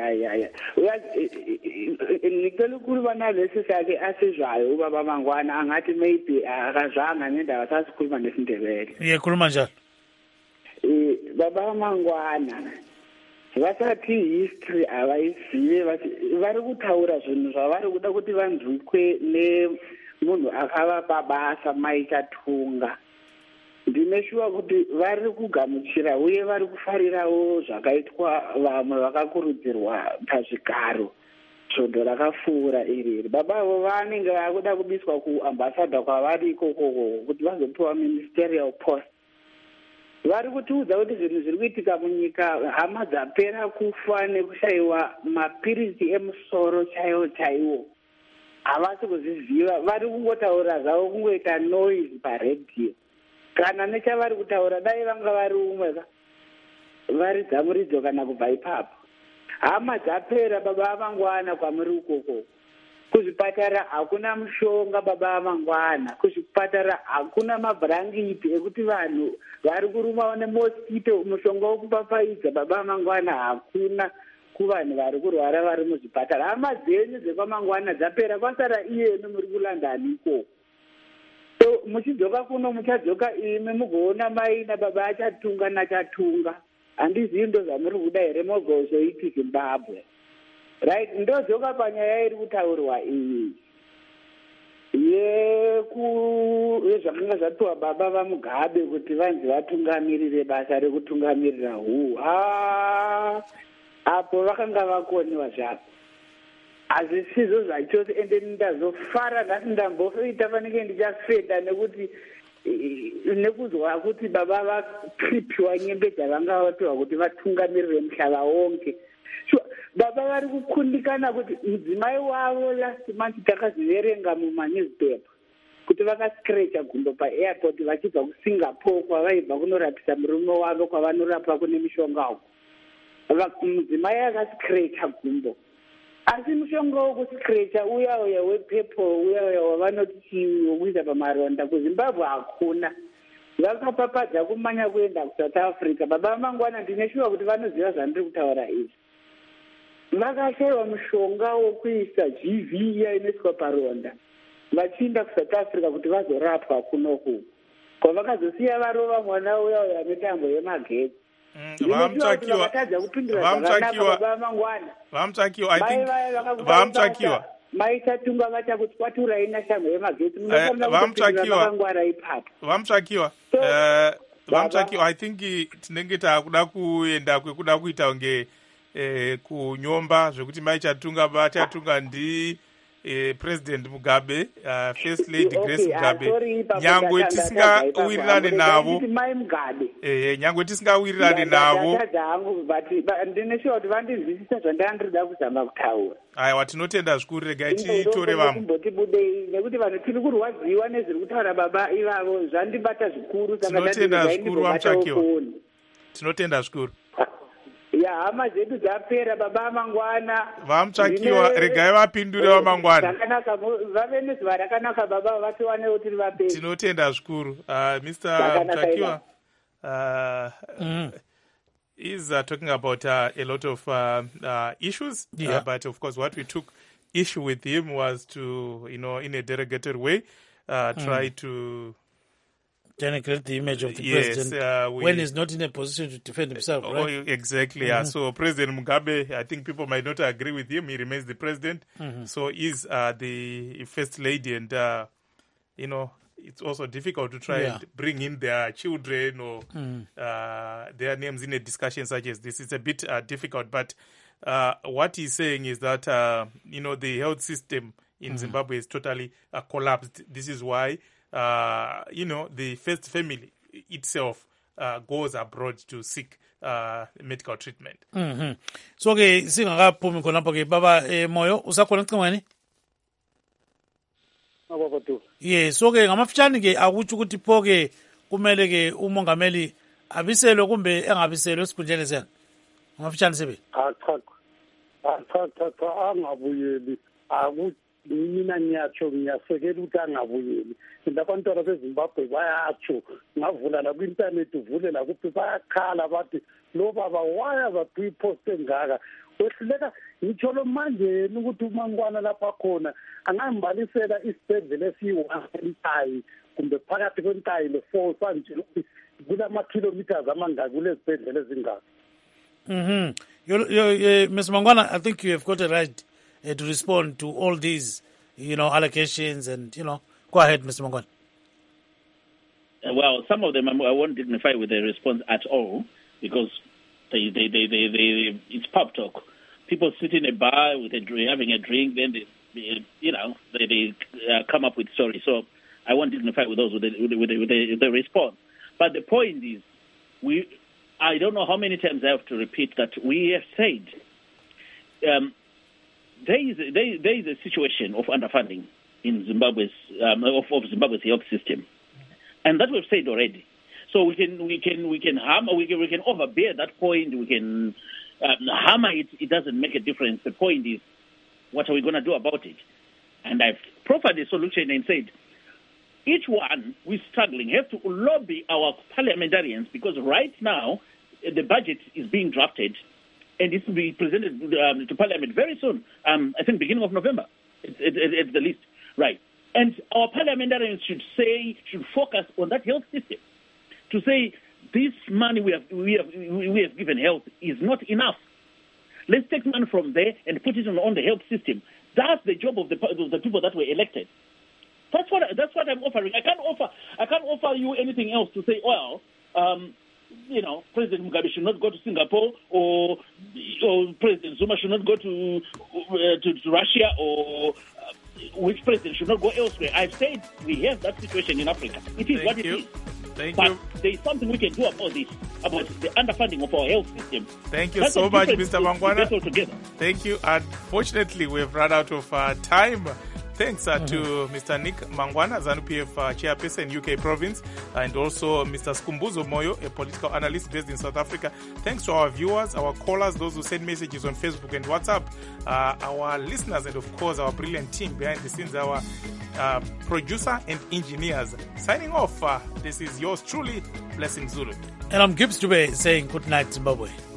Ngicela ukukhuluma nalesi sakhe asizwayo ubaba Mangwana angathi maybe akazanga ngendaba sasikhuluma nesindebele. Khuluma njalo. Baba Mangwana vasathi history avayizive vari kutaura zvinhu zvavari kuda kuti vanzwikwe nemunhu akavapabasa maikatunga. Ndine shuwa kuti vari kugamuchira uye vari kufarirawo zvakaitwa vamwe vakakurudzirwa pazvigaro svondo rakapfuura iriri. Baba avo vanenge vakuda kubiswa kuambassador kwavari ikoko kuti vazopiwa ministerial post. Vari kutiudza kuti zvinhu zviri kuitika munyika hama dzapera kufa nekushayiwa mapirisi emusoro chaiwo. Havasi kuzviziva, vari kungotaura zvavo kungoita noise paredhiyo. Kana nechavari kutaura dai vanga vari umwe vari dzamuridzo kana kubva ipapo. Hama dzapera baba Mangwana kwamuri ukoko. Kuzvipatara hakuna mushonga baba Mangwana. Kuzvipatara hakuna mabhurangiti ekuti vanhu vari kuruma nemosquito mushonga wokupapayidza baba Mangwana hakuna kuvanhu vari kurwara vari muzvipatara. Hama dzenyu dzekwaMangwana dzapera kwasara iyenu muri kulandani ikoko. So muchidzoka kuno muchadzoka imi mugoona mai nababa achatunga nachatunga. Handizivi ndo zvamuri kuda here mogozoiti Zimbabwe. Right, ndodzoka panyaya iri kutaurwa iyi. Zvakanga zvatiwa baba vaMugabe kuti vanzi vatungamirire basa rekutungamirira huu. Apo vakanga vakoniwa zvavo. Hazvisizvo zvachose ende ndazofara nhasi ndamboita fanike ndichafenda nekuzwa kuti baba vakripiwa nyembe dzavanga vatiwa kuti vatungamirire muhlava wonke. Baba vari kukundikana kuti mudzimai wavo last month takaziverenga mumanewspaper kuti vakascratcha gumbo paairport vachibva kuSingapore kwavaibva kunorapisa murume wavo kwavanorapa kune mishonga uko. Mudzimai akascratcha gumbo. Asi mushonga wokuscratcha uya wepeple uya wavanoti wokuisa pamaronda kuZimbabwe hakuna. Vakapapadza kumanya kuenda kuSouth Africa. Baba Mangwana ndine shuwa kuti vanoziva zvandiri kutaura izvi. Vakashayiwa mushonga wokuisa GV iya inoiswa paronda. vachiinda kusouth africa kuti vazorapwa kunoku kwavakazosiya varova mwana uya mitambo yemagetsi vakatadza kupindura zvakanaka baba mangwana maichatunga vachakutswaturai nashambo yemagetsi munofanira kupindura vakangwara ipapo vamtsvakiwa I think tinenge takuda kuenda kwekuda kuita kunge kunyomba zvekuti vachatunga ndi President Mugabe, First Lady Grace Mugabe, nyangwe tisingawirirane navo, nyangwe tisingawirirane navo. Aiwa, tinotenda zvikuru, regai titore vamwe. Tinotenda zvikuru vamtsvakiwa. Tinotenda zvikuru. Ya hama zedu dzapera baba mangwana vamtsvakiwa regai vapindure vamangwana vave nezuva rakanaka baba vatiwanewo tiri vaperi tinotenda zvikuru Mr. Mtsvakiwa is talking about a lot of issues but of course what we took issue with him was to in a derogated way try to denigrate the image of the president when he's not in a position to defend himself, right? Oh, exactly, yeah. So President Mugabe, I think people might not agree with him. He remains the president. So he's the first lady, and, it's also difficult to try and bring in their children or their names in a discussion such as this. It's a bit difficult, but what he's saying is that, the health system in Zimbabwe is totally collapsed. This is why the first family itself goes abroad to seek medical treatment. So ke singakaphumi khonapho ke baba Moyo usakhona ecingweni? Yeah, so ke ngamafutshane ke akutsho ukuthi pho ke kumele ke umongameli abiselwe kumbe engabiselwe esikhundleni sena. Ngamafutshane sebe. Cha angabuyeli mina ngiyasekela ukuthi angabuyeli abantwana bezimbabwe bayatsho ngavula la ku-intanethi uvule la kuphi bayakhala bathi lo baba waya baphi iposte engaka wehluleka ngitsho lo manje ukuthi umangwana lapha khona angambalisela isibhedlela esiyi-1 kumbe phakathi kwenkayi le-4 sanje kulama-kilometers amangaki kulezibhedlela ezingaka. Ms. Mangwana, I think you have got a right to respond to all these, allegations and, go ahead, Mr. Mangwana. Well, some of them I won't dignify with a response at all because they it's pub talk. People sit in a bar having a drink, then they come up with stories. So I won't dignify with those with the response. But the point is, I don't know how many times I have to repeat that we have said. There is a situation of underfunding in Zimbabwe's of Zimbabwe's health system, and that we've said already. So we can hammer, we can overbear that point. We can hammer it. It doesn't make a difference. The point is, what are we going to do about it? And I've proffered a solution and said, each one we're struggling have to lobby our parliamentarians because right now the budget is being drafted. And it will be presented to Parliament very soon. I think beginning of November, at the least, right? And our parliamentarians should focus on that health system. To say this money we have given health is not enough. Let's take money from there and put it on the health system. That's the job of the people that were elected. That's what I'm offering. I can't offer you anything else to say, well. President Mugabe should not go to Singapore, or President Zuma should not go to Russia, or which president should not go elsewhere. I've said we have that situation in Africa. It is what it is. But there is something we can do about this, about the underfunding of our health system. Thank you so much, Mr. Mangwana. Thank you. Unfortunately, we have run out of time. Thanks to Mr. Nick Mangwana, ZANU-PF chairperson, UK province, and also Mr. Skumbuzo Moyo, a political analyst based in South Africa. Thanks to our viewers, our callers, those who send messages on Facebook and WhatsApp, our listeners, and of course our brilliant team behind the scenes, our producer and engineers. Signing off, this is yours truly, Blessing Zulu. And I'm Gibbs Dube saying good night, Zimbabwe.